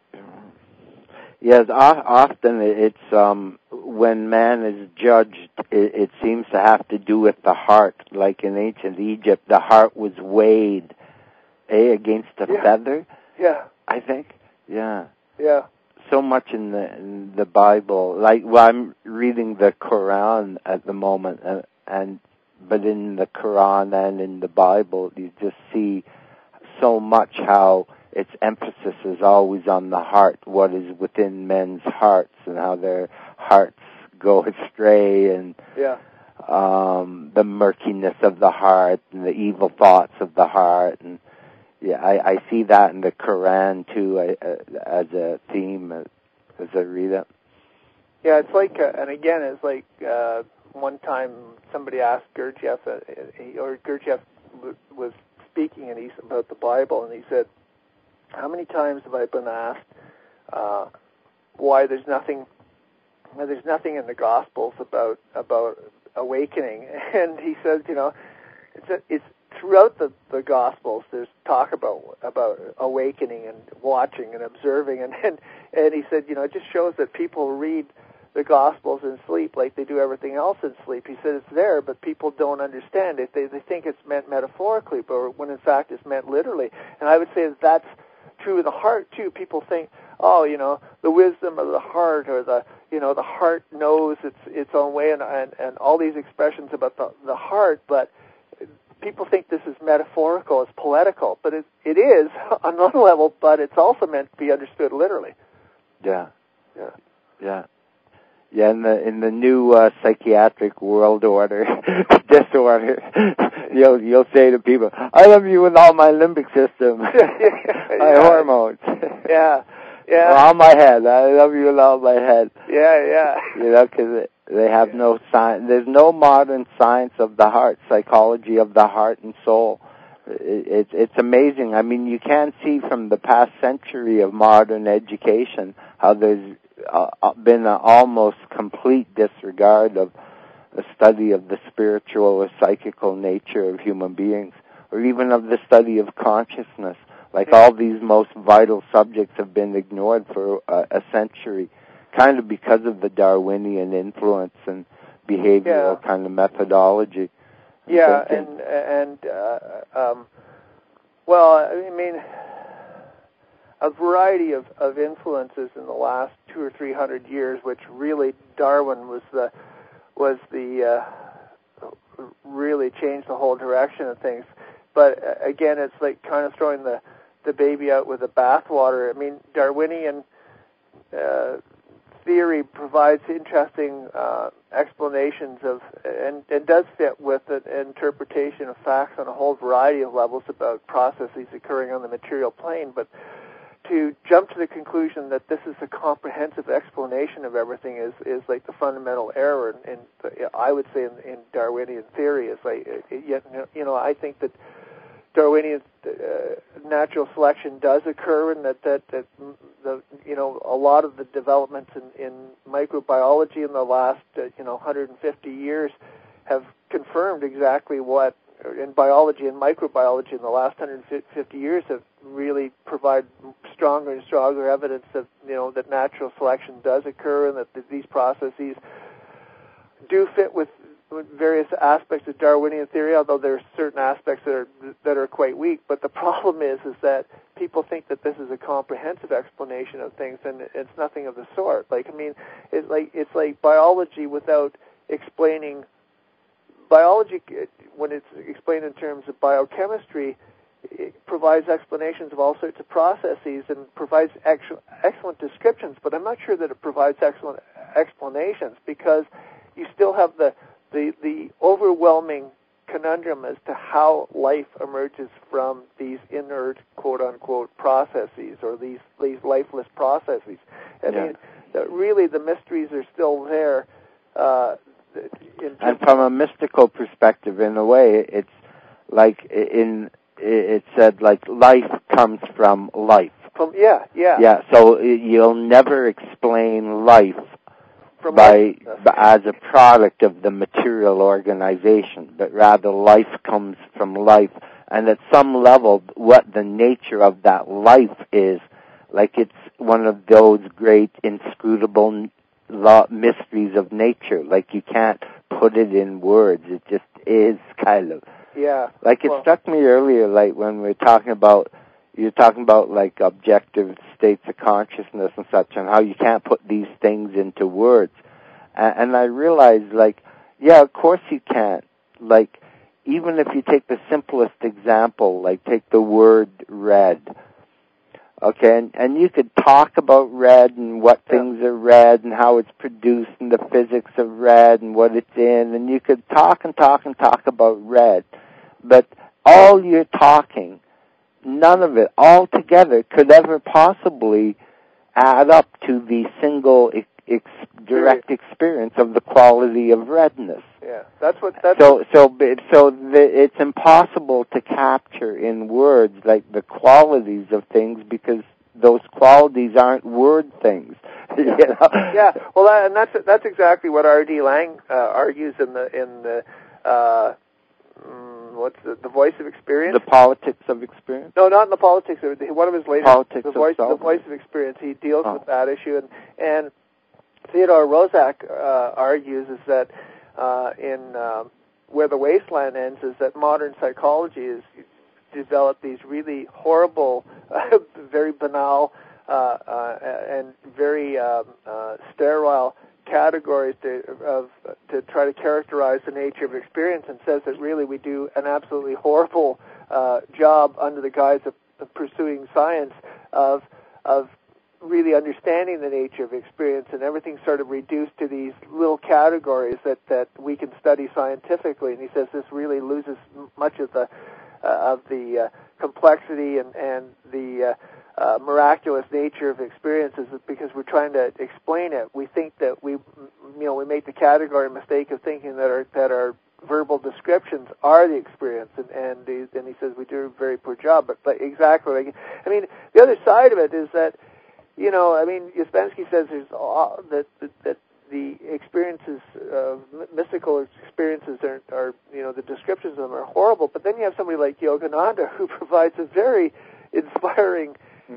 Yes, often it's when man is judged, it seems to have to do with the heart. Like in ancient Egypt, the heart was weighed against a feather. Yeah, I think. Yeah. Yeah. So much in the Bible. Like, I'm reading the Quran at the moment, but in the Quran and in the Bible, you just see so much how its emphasis is always on the heart, what is within men's hearts, and how their hearts go astray, and the murkiness of the heart, and the evil thoughts of the heart. And I see that in the Quran too, as a theme as I read it. Yeah, it's like, and again, it's like one time somebody asked Gurdjieff, or Gurdjieff was speaking about the Bible, and he said, how many times have I been asked why there's nothing in the Gospels about awakening? And he says, it's throughout the Gospels. There's talk about awakening and watching and observing, and he said, it just shows that people read the Gospels in sleep like they do everything else in sleep. He said it's there, but people don't understand it. They think it's meant metaphorically, but when in fact it's meant literally. And I would say that's true of the heart too. People think, the wisdom of the heart, or the heart knows its own way, and all these expressions about the heart, but people think this is metaphorical, it's poetical, but it is on one level, but it's also meant to be understood literally. Yeah. Yeah, in the new psychiatric world order disorder, you'll say to people, "I love you with all my limbic system, my hormones." Yeah. All my head. I love you with all my head. Yeah. Because they have no science. There's no modern science of the heart, psychology of the heart and soul. It's amazing. I mean, you can see from the past century of modern education how there's been an almost complete disregard of a study of the spiritual or psychical nature of human beings, or even of the study of consciousness. Like, all these most vital subjects have been ignored for a century, kind of because of the Darwinian influence and behavioral kind of methodology. Yeah, well, I mean, a variety of influences in the last 200 or 300 years, which really Darwin was the really changed the whole direction of things. But again, it's like kind of throwing the baby out with the bathwater. I mean, Darwinian theory provides interesting explanations of, and does fit with an interpretation of facts on a whole variety of levels about processes occurring on the material plane. But to jump to the conclusion that this is a comprehensive explanation of everything is like the fundamental error, and I would say in Darwinian theory is like, I think that Darwinian natural selection does occur, and that the a lot of the developments in microbiology in the last 150 years have confirmed exactly what, in biology and microbiology in the last 150 years, have really provided stronger and stronger evidence that that natural selection does occur, and that these processes do fit with various aspects of Darwinian theory, although there are certain aspects that are quite weak. But the problem is that people think that this is a comprehensive explanation of things, and it's nothing of the sort. It's like biology without explaining biology. When it's explained in terms of biochemistry, it provides explanations of all sorts of processes and provides excellent descriptions. But I'm not sure that it provides excellent explanations, because you still have the overwhelming conundrum as to how life emerges from these inert, quote-unquote, processes, or these lifeless processes. I mean, really the mysteries are still there. And from a mystical perspective, in a way, it's like it said, like, life comes from life. Yeah. So you'll never explain life as a product of the material organization, but rather life comes from life, and at some level, what the nature of that life is, like, it's one of those great inscrutable mysteries of nature. Like, you can't put it in words. It just is, kind of. Yeah. Like, it struck me earlier, like, when we were talking about, like, objective states of consciousness and such, and how you can't put these things into words. And I realized, like, yeah, of course you can't. Like, even if you take the simplest example, like, take the word red. Okay, and you could talk about red and what things are red and how it's produced and the physics of red and what it's in, and you could talk about red. But all you're talking, none of it altogether could ever possibly add up to the single direct experience of the quality of redness. Yeah, it's impossible to capture in words, like, the qualities of things, because those qualities aren't word things. Yeah. Well, and that's exactly what R.D. Laing argues in the what's the Voice of Experience? The Politics of Experience? No, not in the Politics. One of his latest, Politics the Voice of Experience. He deals with that issue, and Theodore Roszak argues is that in Where the Wasteland Ends, is that modern psychology has developed these really horrible, very banal, and very sterile categories to try to characterize the nature of experience, and says that really we do an absolutely horrible job under the guise of pursuing science of really understanding the nature of experience, and everything's sort of reduced to these little categories that we can study scientifically. And he says this really loses much of the complexity and the miraculous nature of experiences, because we're trying to explain it. We think that we make the category mistake of thinking that our verbal descriptions are the experience, and he says we do a very poor job. But exactly, I mean, the other side of it is that, Ouspensky says there's that the experiences, mystical experiences are the descriptions of them are horrible. But then you have somebody like Yogananda, who provides a very inspiring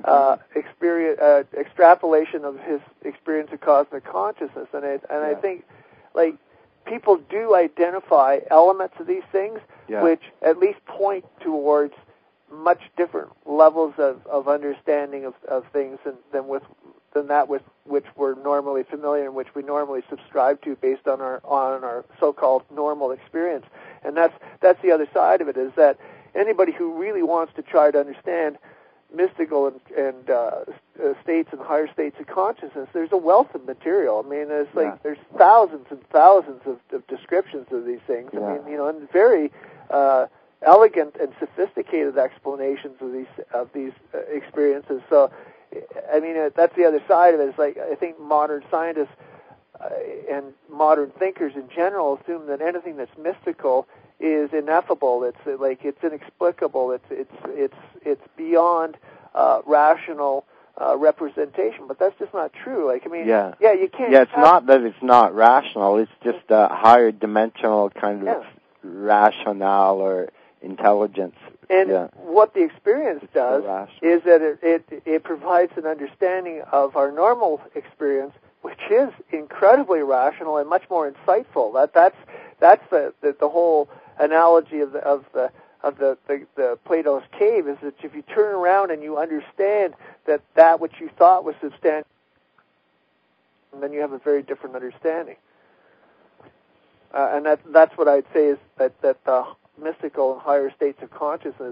extrapolation of his experience of cosmic consciousness, and I think, like, people do identify elements of these things which at least point towards much different levels of understanding of things than that with which we're normally familiar and which we normally subscribe to based on our so-called normal experience. And that's the other side of it, is that anybody who really wants to try to understand mystical and states and higher states of consciousness, there's a wealth of material. I mean, there's thousands and thousands of descriptions of these things. I mean, and very elegant and sophisticated explanations of these experiences. So I mean, that's the other side of it. It's like, I think modern scientists and modern thinkers in general assume that anything that's mystical is ineffable. It's like it's inexplicable. It's beyond rational representation. But that's just not true. Like, I mean, you can't. Yeah, it's not that it's not rational. It's just a higher dimensional kind of rationale or intelligence. And what the experience does is that it provides an understanding of our normal experience, which is incredibly rational and much more insightful. That's the whole analogy of the Plato's cave, is that if you turn around and you understand that which you thought was substantial, then you have a very different understanding. And that's what I'd say is that the mystical and higher states of consciousness,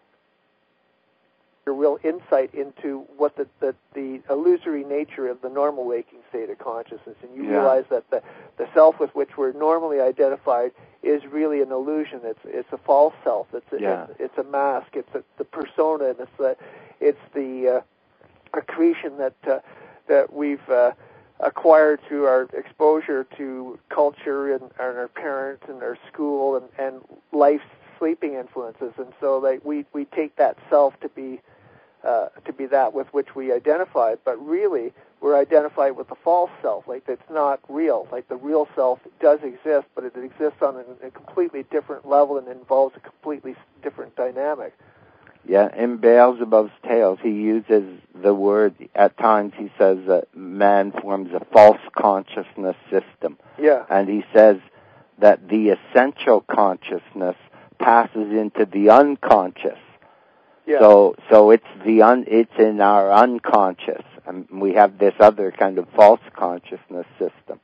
a real insight into what the illusory nature of the normal waking state of consciousness, and you realize that the self with which we're normally identified is really an illusion. It's a false self. It's a mask. It's the persona, and it's the accretion that we've acquired through our exposure to culture and our parents and our school and life's sleeping influences, and so like we take that self to be that with which we identify, but really we're identified with the false self. Like, it's not real. Like, the real self does exist, but it exists on a completely different level and involves a completely different dynamic. Yeah, in Beelzebub's Tales, he uses the word, at times he says that man forms a false consciousness system. Yeah. And he says that the essential consciousness passes into the unconscious. Yeah. So it's in our unconscious, and we have this other kind of false consciousness system.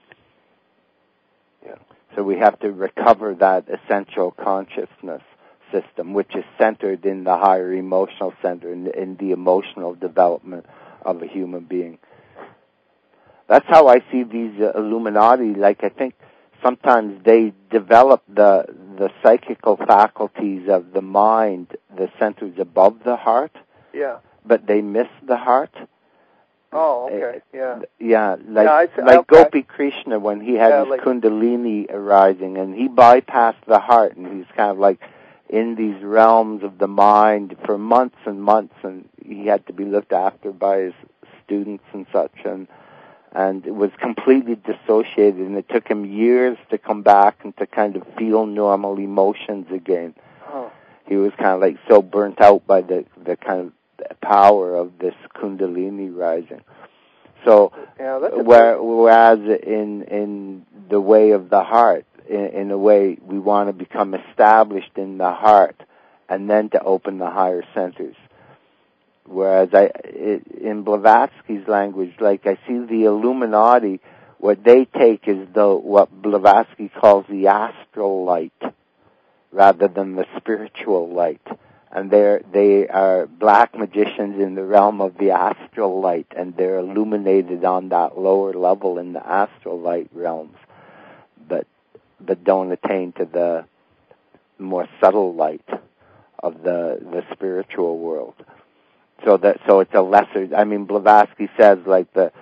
Yeah. So we have to recover that essential consciousness system, which is centered in the higher emotional center, in the emotional development of a human being. That's how I see these Illuminati. Like, I think sometimes they develop the psychical faculties of the mind, the centers above the heart. Yeah. But they miss the heart. Oh, okay. Yeah. Yeah, like Gopi Krishna, when he had his Kundalini arising, and he bypassed the heart, and he's kind of like in these realms of the mind for months and months, and he had to be looked after by his students and such, and it was completely dissociated, and it took him years to come back and to kind of feel normal emotions again. Oh. He was kind of like so burnt out by the kind of power of this Kundalini rising. So, whereas in the way of the heart, in a way, we want to become established in the heart and then to open the higher centers. Whereas in Blavatsky's language, like, I see the Illuminati, what they take is what Blavatsky calls the astral light rather than the spiritual light. And they are black magicians in the realm of the astral light, and they're illuminated on that lower level in the astral light realms, but don't attain to the more subtle light of the spiritual world. So it's a lesser. I mean, Blavatsky says, like, the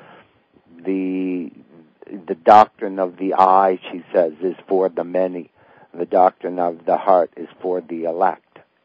doctrine of the eye, she says, is for the many. The doctrine of the heart is for the elect.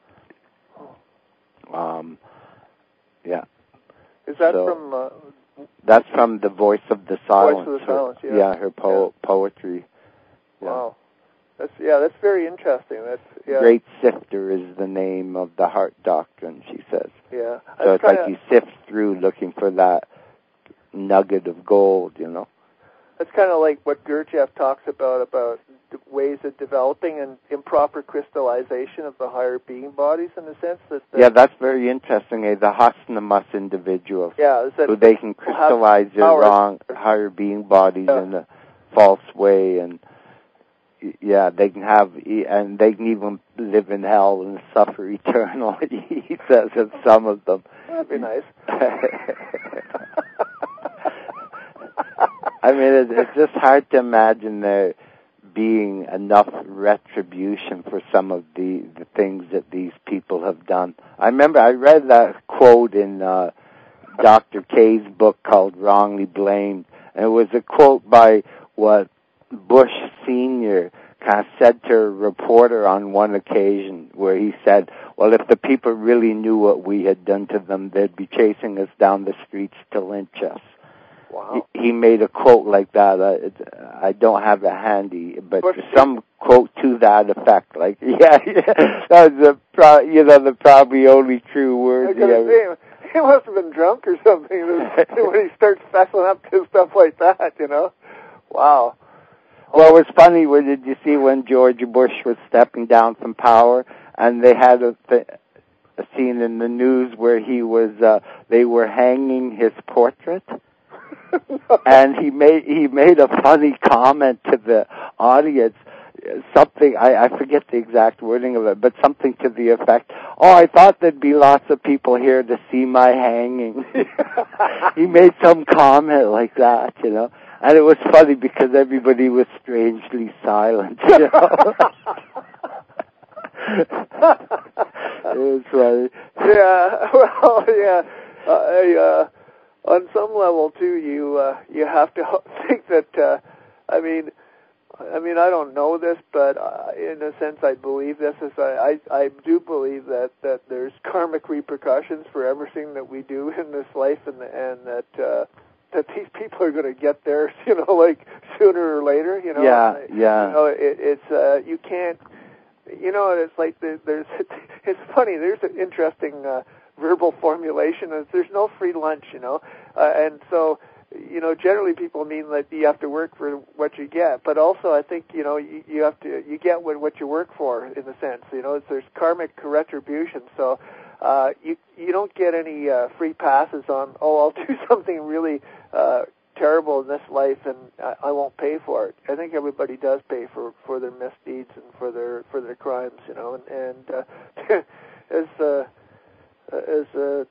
Yeah. Is that from? That's from The Voice of the Silence. Voice of the Silence. Yeah. Her poetry. Yeah. Wow. That's very interesting. Great Sifter is the name of the heart doctrine, she says. Yeah. So it's like you sift through looking for that nugget of gold, you know. That's kind of like what Gurdjieff talks about ways of developing an improper crystallization of the higher being bodies, in the sense that... that's very interesting. The Hasnamas individuals, who they can crystallize their wrong higher being bodies in a false way, and they can have, and they can even live in hell and suffer eternally, he says, of some of them. That'd be nice. I mean, it's just hard to imagine there being enough retribution for some of the things that these people have done. I remember I read that quote in Dr. K's book called Wrongly Blamed. And it was a quote by what Bush Sr. kind of said to a reporter on one occasion, where he said, well, if the people really knew what we had done to them, they'd be chasing us down the streets to lynch us. Wow. He made a quote like that. I don't have it handy, but some quote to that effect. Like, that's the probably only true word. He must have been drunk or something when he starts fessing up to stuff like that. Wow. Well, it was funny. Did you see when George Bush was stepping down from power, and they had a scene in the news where they were hanging his portrait? And he made a funny comment to the audience, something, I forget the exact wording of it, but something to the effect, I thought there'd be lots of people here to see my hanging. He made some comment like that, and it was funny because everybody was strangely silent, It was funny. Yeah, well, yeah. On some level too, you have to think that. I mean, I don't know this, but in a sense, I believe this. I do believe that there's karmic repercussions for everything that we do in this life, and that these people are going to get there, like sooner or later. Yeah. It's you can't. It's like there's. It's funny. There's an interesting. Verbal formulation is there's no free lunch, and so, generally people mean that you have to work for what you get, but also I think, you get what you work for, in a sense, there's karmic retribution, so, you don't get any, free passes on, I'll do something really, terrible in this life and I won't pay for it. I think everybody does pay for their misdeeds and for their crimes, and as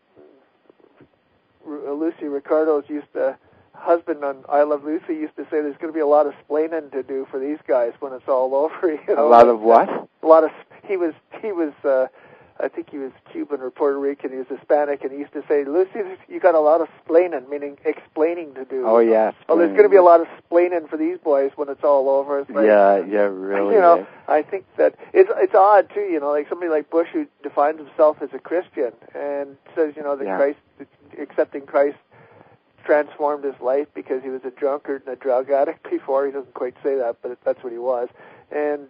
Lucy Ricardo's husband on I Love Lucy used to say, there's going to be a lot of splaining to do for these guys when it's all over. A lot of what? A lot of. He was. I think he was Cuban or Puerto Rican. He was Hispanic, and he used to say, "Lucy, you got a lot of splaining, meaning explaining to do." Oh yeah. Well, there's going to be a lot of splaining for these boys when it's all over. It's like, really. I think that it's odd too. Like somebody like Bush who defines himself as a Christian and says, that Christ, accepting Christ, transformed his life because he was a drunkard and a drug addict before. He doesn't quite say that, but that's what he was. And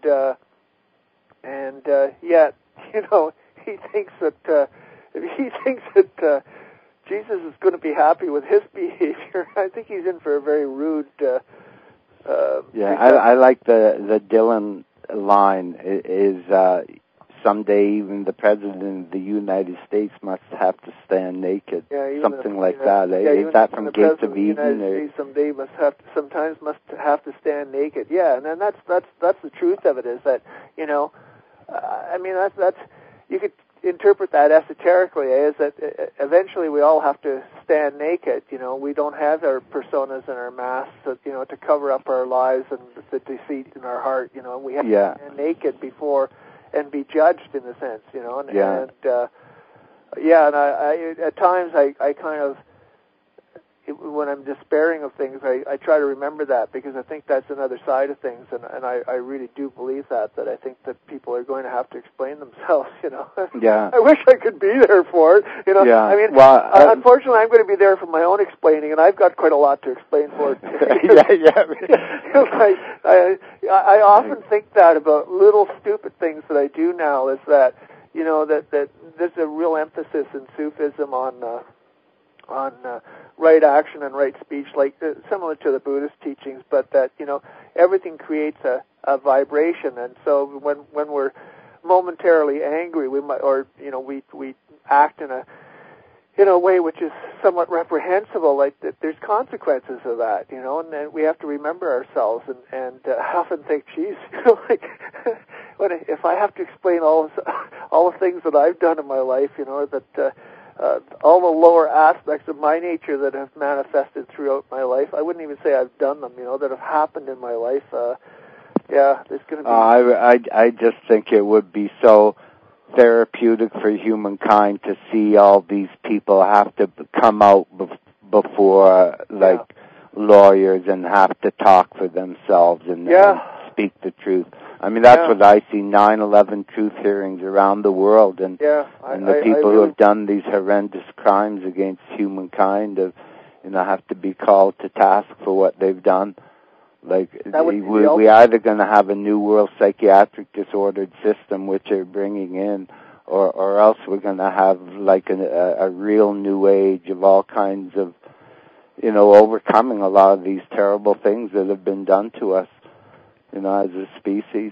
yet, he thinks that Jesus is going to be happy with his behavior. I think he's in for a very rude. I like the Dylan line is someday even the President of the United States must have to stand naked. Something like that. Is that from Gates of Eden? Sometimes must have to stand naked. Yeah, and then that's the truth of it. Is that that's you could interpret that esoterically. Is that eventually we all have to stand naked. We don't have our personas and our masks, to cover up our lives and the deceit in our heart. We have to stand naked before. And be judged in a sense, and I at times I kind of, when I'm despairing of things, I try to remember that because I think that's another side of things, and I really do believe that I think that people are going to have to explain themselves, Yeah. I wish I could be there for it, Yeah. I mean, unfortunately, I'm going to be there for my own explaining, and I've got quite a lot to explain for it. I often think that about little stupid things that I do now is that, that there's a real emphasis in Sufism on right action and right speech, like similar to the Buddhist teachings, but that everything creates a vibration, and so when we're momentarily angry, we might, or we act in a way which is somewhat reprehensible, like there's consequences of that, and then we have to remember ourselves, and I often think, geez, like if I have to explain all the things that I've done in my life, that. All the lower aspects of my nature that have manifested throughout my life. I wouldn't even say I've done them, that have happened in my life. There's going to be... I just think it would be so therapeutic for humankind to see all these people have to come out before lawyers and have to talk for themselves and speak the truth. I mean, that's what I see, 9/11 truth hearings around the world, and the people who have done these horrendous crimes against humankind have to be called to task for what they've done. Like, we either going to have a new world psychiatric disordered system, which they're bringing in, or else we're going to have like a real new age of all kinds of, overcoming a lot of these terrible things that have been done to us, as a species.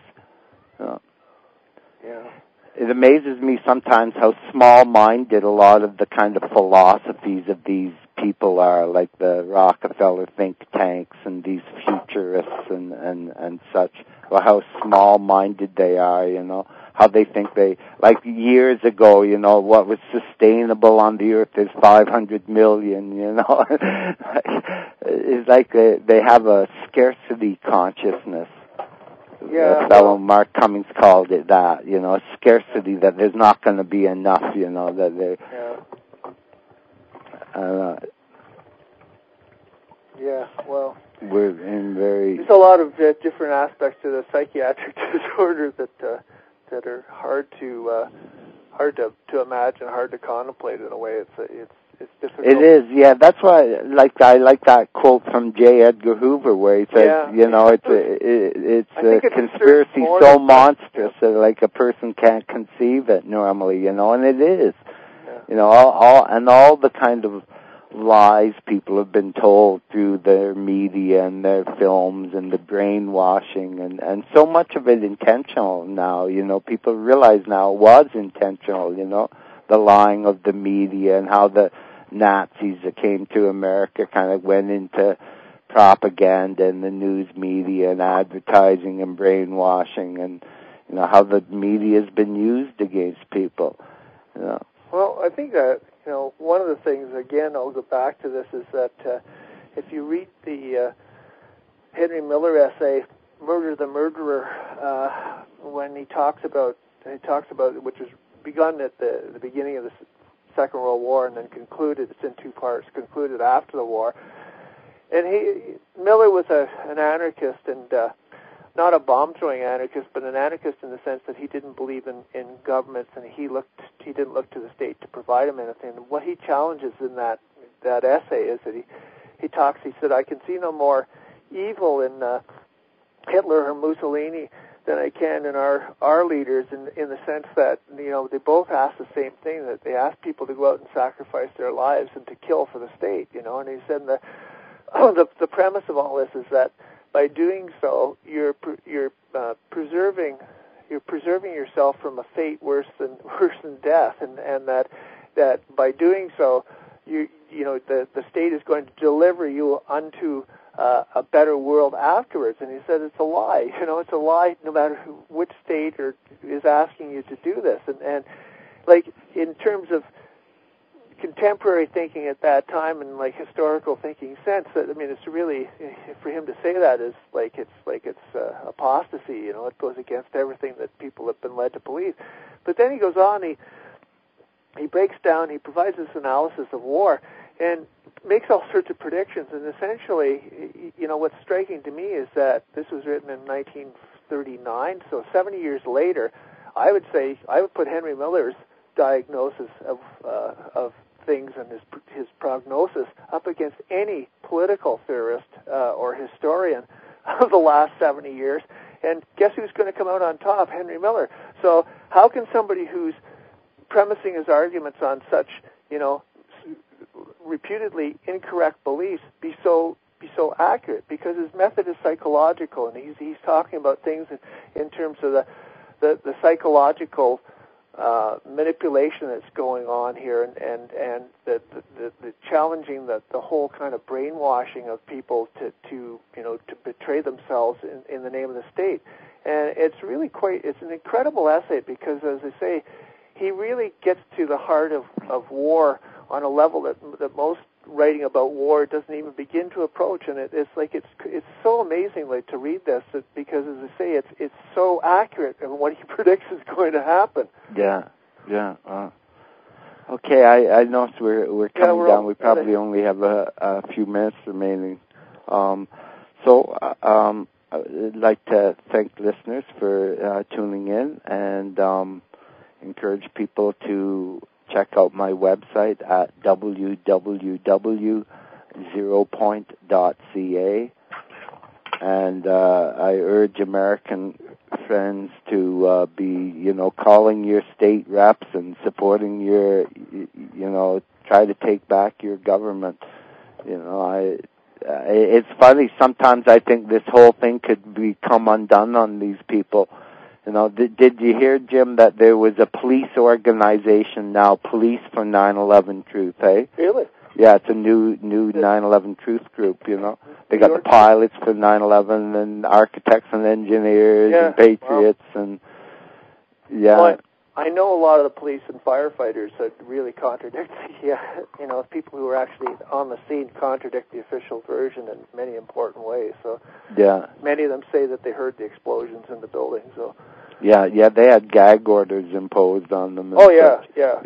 It amazes me sometimes how small-minded a lot of the kind of philosophies of these people are, like the Rockefeller think tanks and these futurists and such, or how small-minded they are, how they think like years ago, what was sustainable on the earth is 500 million, It's like they have a scarcity consciousness. Yeah. Fellow Mark Cummings called it that, a scarcity, that there's not going to be enough, that they... Well, we're in there's a lot of different aspects to the psychiatric disorder that are hard to imagine, hard to contemplate in a way. It's difficult. It is, yeah. That's why I like that quote from J. Edgar Hoover, where he says, it's a conspiracy so monstrous that like a person can't conceive it normally, and it is. All the kind of lies people have been told through their media and their films and the brainwashing and so much of it intentional now, people realize now it was intentional, the lying of the media and how the Nazis that came to America kind of went into propaganda and the news media and advertising and brainwashing and, how the media has been used against people, Well, I think that, one of the things, again, I'll go back to this, is that if you read the Henry Miller essay, Murder the Murderer, when he talks about, which was begun at the beginning of the Second World War and then concluded, it's in two parts, concluded after the war. And Miller was an anarchist, and not a bomb-throwing anarchist, but an anarchist in the sense that he didn't believe in governments, and he didn't look to the state to provide him anything. And what he challenges in that essay is that he said, I can see no more evil in Hitler or Mussolini than I can in our leaders, in the sense that, they both ask the same thing, that they ask people to go out and sacrifice their lives and to kill for the state, and he said the premise of all this is that by doing so, you're preserving yourself from a fate worse than death, and that by doing so, the state is going to deliver you unto a better world afterwards. And he said it's a lie. It's a lie no matter which state is asking you to do this. And like in terms of contemporary thinking at that time and like historical thinking sense, that it's really, for him to say that is it's apostasy. It goes against everything that people have been led to believe. But then he goes on, he breaks down, he provides this analysis of war and makes all sorts of predictions. And essentially, what's striking to me is that this was written in 1939, so 70 years later. I would put Henry Miller's diagnosis of things and his prognosis up against any political theorist or historian of the last 70 years. And guess who's going to come out on top? Henry Miller. So how can somebody who's premising his arguments on such, reputedly incorrect beliefs be so accurate? Because his method is psychological, and he's talking about things in terms of the psychological manipulation that's going on here, and the challenging the whole kind of brainwashing of people to betray themselves in the name of the state. And it's an incredible essay, because, as I say, he really gets to the heart of war on a level that most writing about war doesn't even begin to approach, and it's so amazing to read this because, as I say, it's so accurate in what he predicts is going to happen. Yeah. Okay, I notice we're coming down. We probably only have a few minutes remaining. So I'd like to thank listeners for tuning in and encourage people to check out my website at www.zeropoint.ca. And I urge American friends to be, calling your state reps and supporting your, try to take back your government. It's funny, sometimes I think this whole thing could become undone on these people. Did you hear, Jim, that there was a police organization now, Police for 9/11 Truth, eh? Really? Yeah, it's a new 9/11 Truth group, They got the pilots for 9/11 and architects and engineers and patriots and, Well, I know a lot of the police and firefighters that really contradict people who are actually on the scene contradict the official version in many important ways. So many of them say that they heard the explosions in the building. So yeah, they had gag orders imposed on them. Oh yeah.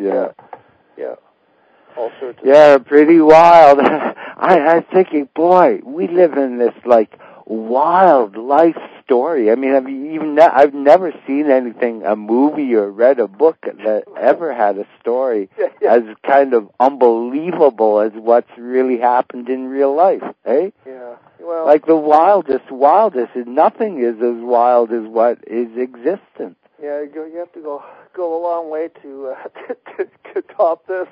All sorts of pretty wild. I'm thinking, boy, we live in this wild life story. I mean, I've never seen a movie or read a book that ever had a story as kind of unbelievable as what's really happened in real life, eh? Yeah. Well, the wildest, nothing is as wild as what is existent. Yeah, you have to go a long way to top this,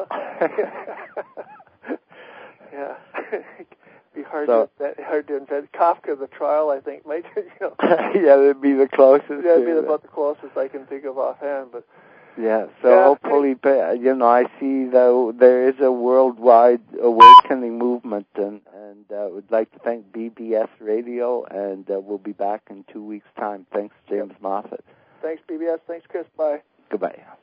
Yeah. Be hard to invent. Kafka, The Trial, I think, might, Yeah, that'd be the closest. Yeah, it'd be about the closest I can think of offhand, but... Yeah, so hopefully, I see that there is a worldwide awakening movement, and would like to thank BBS Radio, and we'll be back in 2 weeks' time. Thanks, James Moffat. Thanks, BBS. Thanks, Chris. Bye. Goodbye.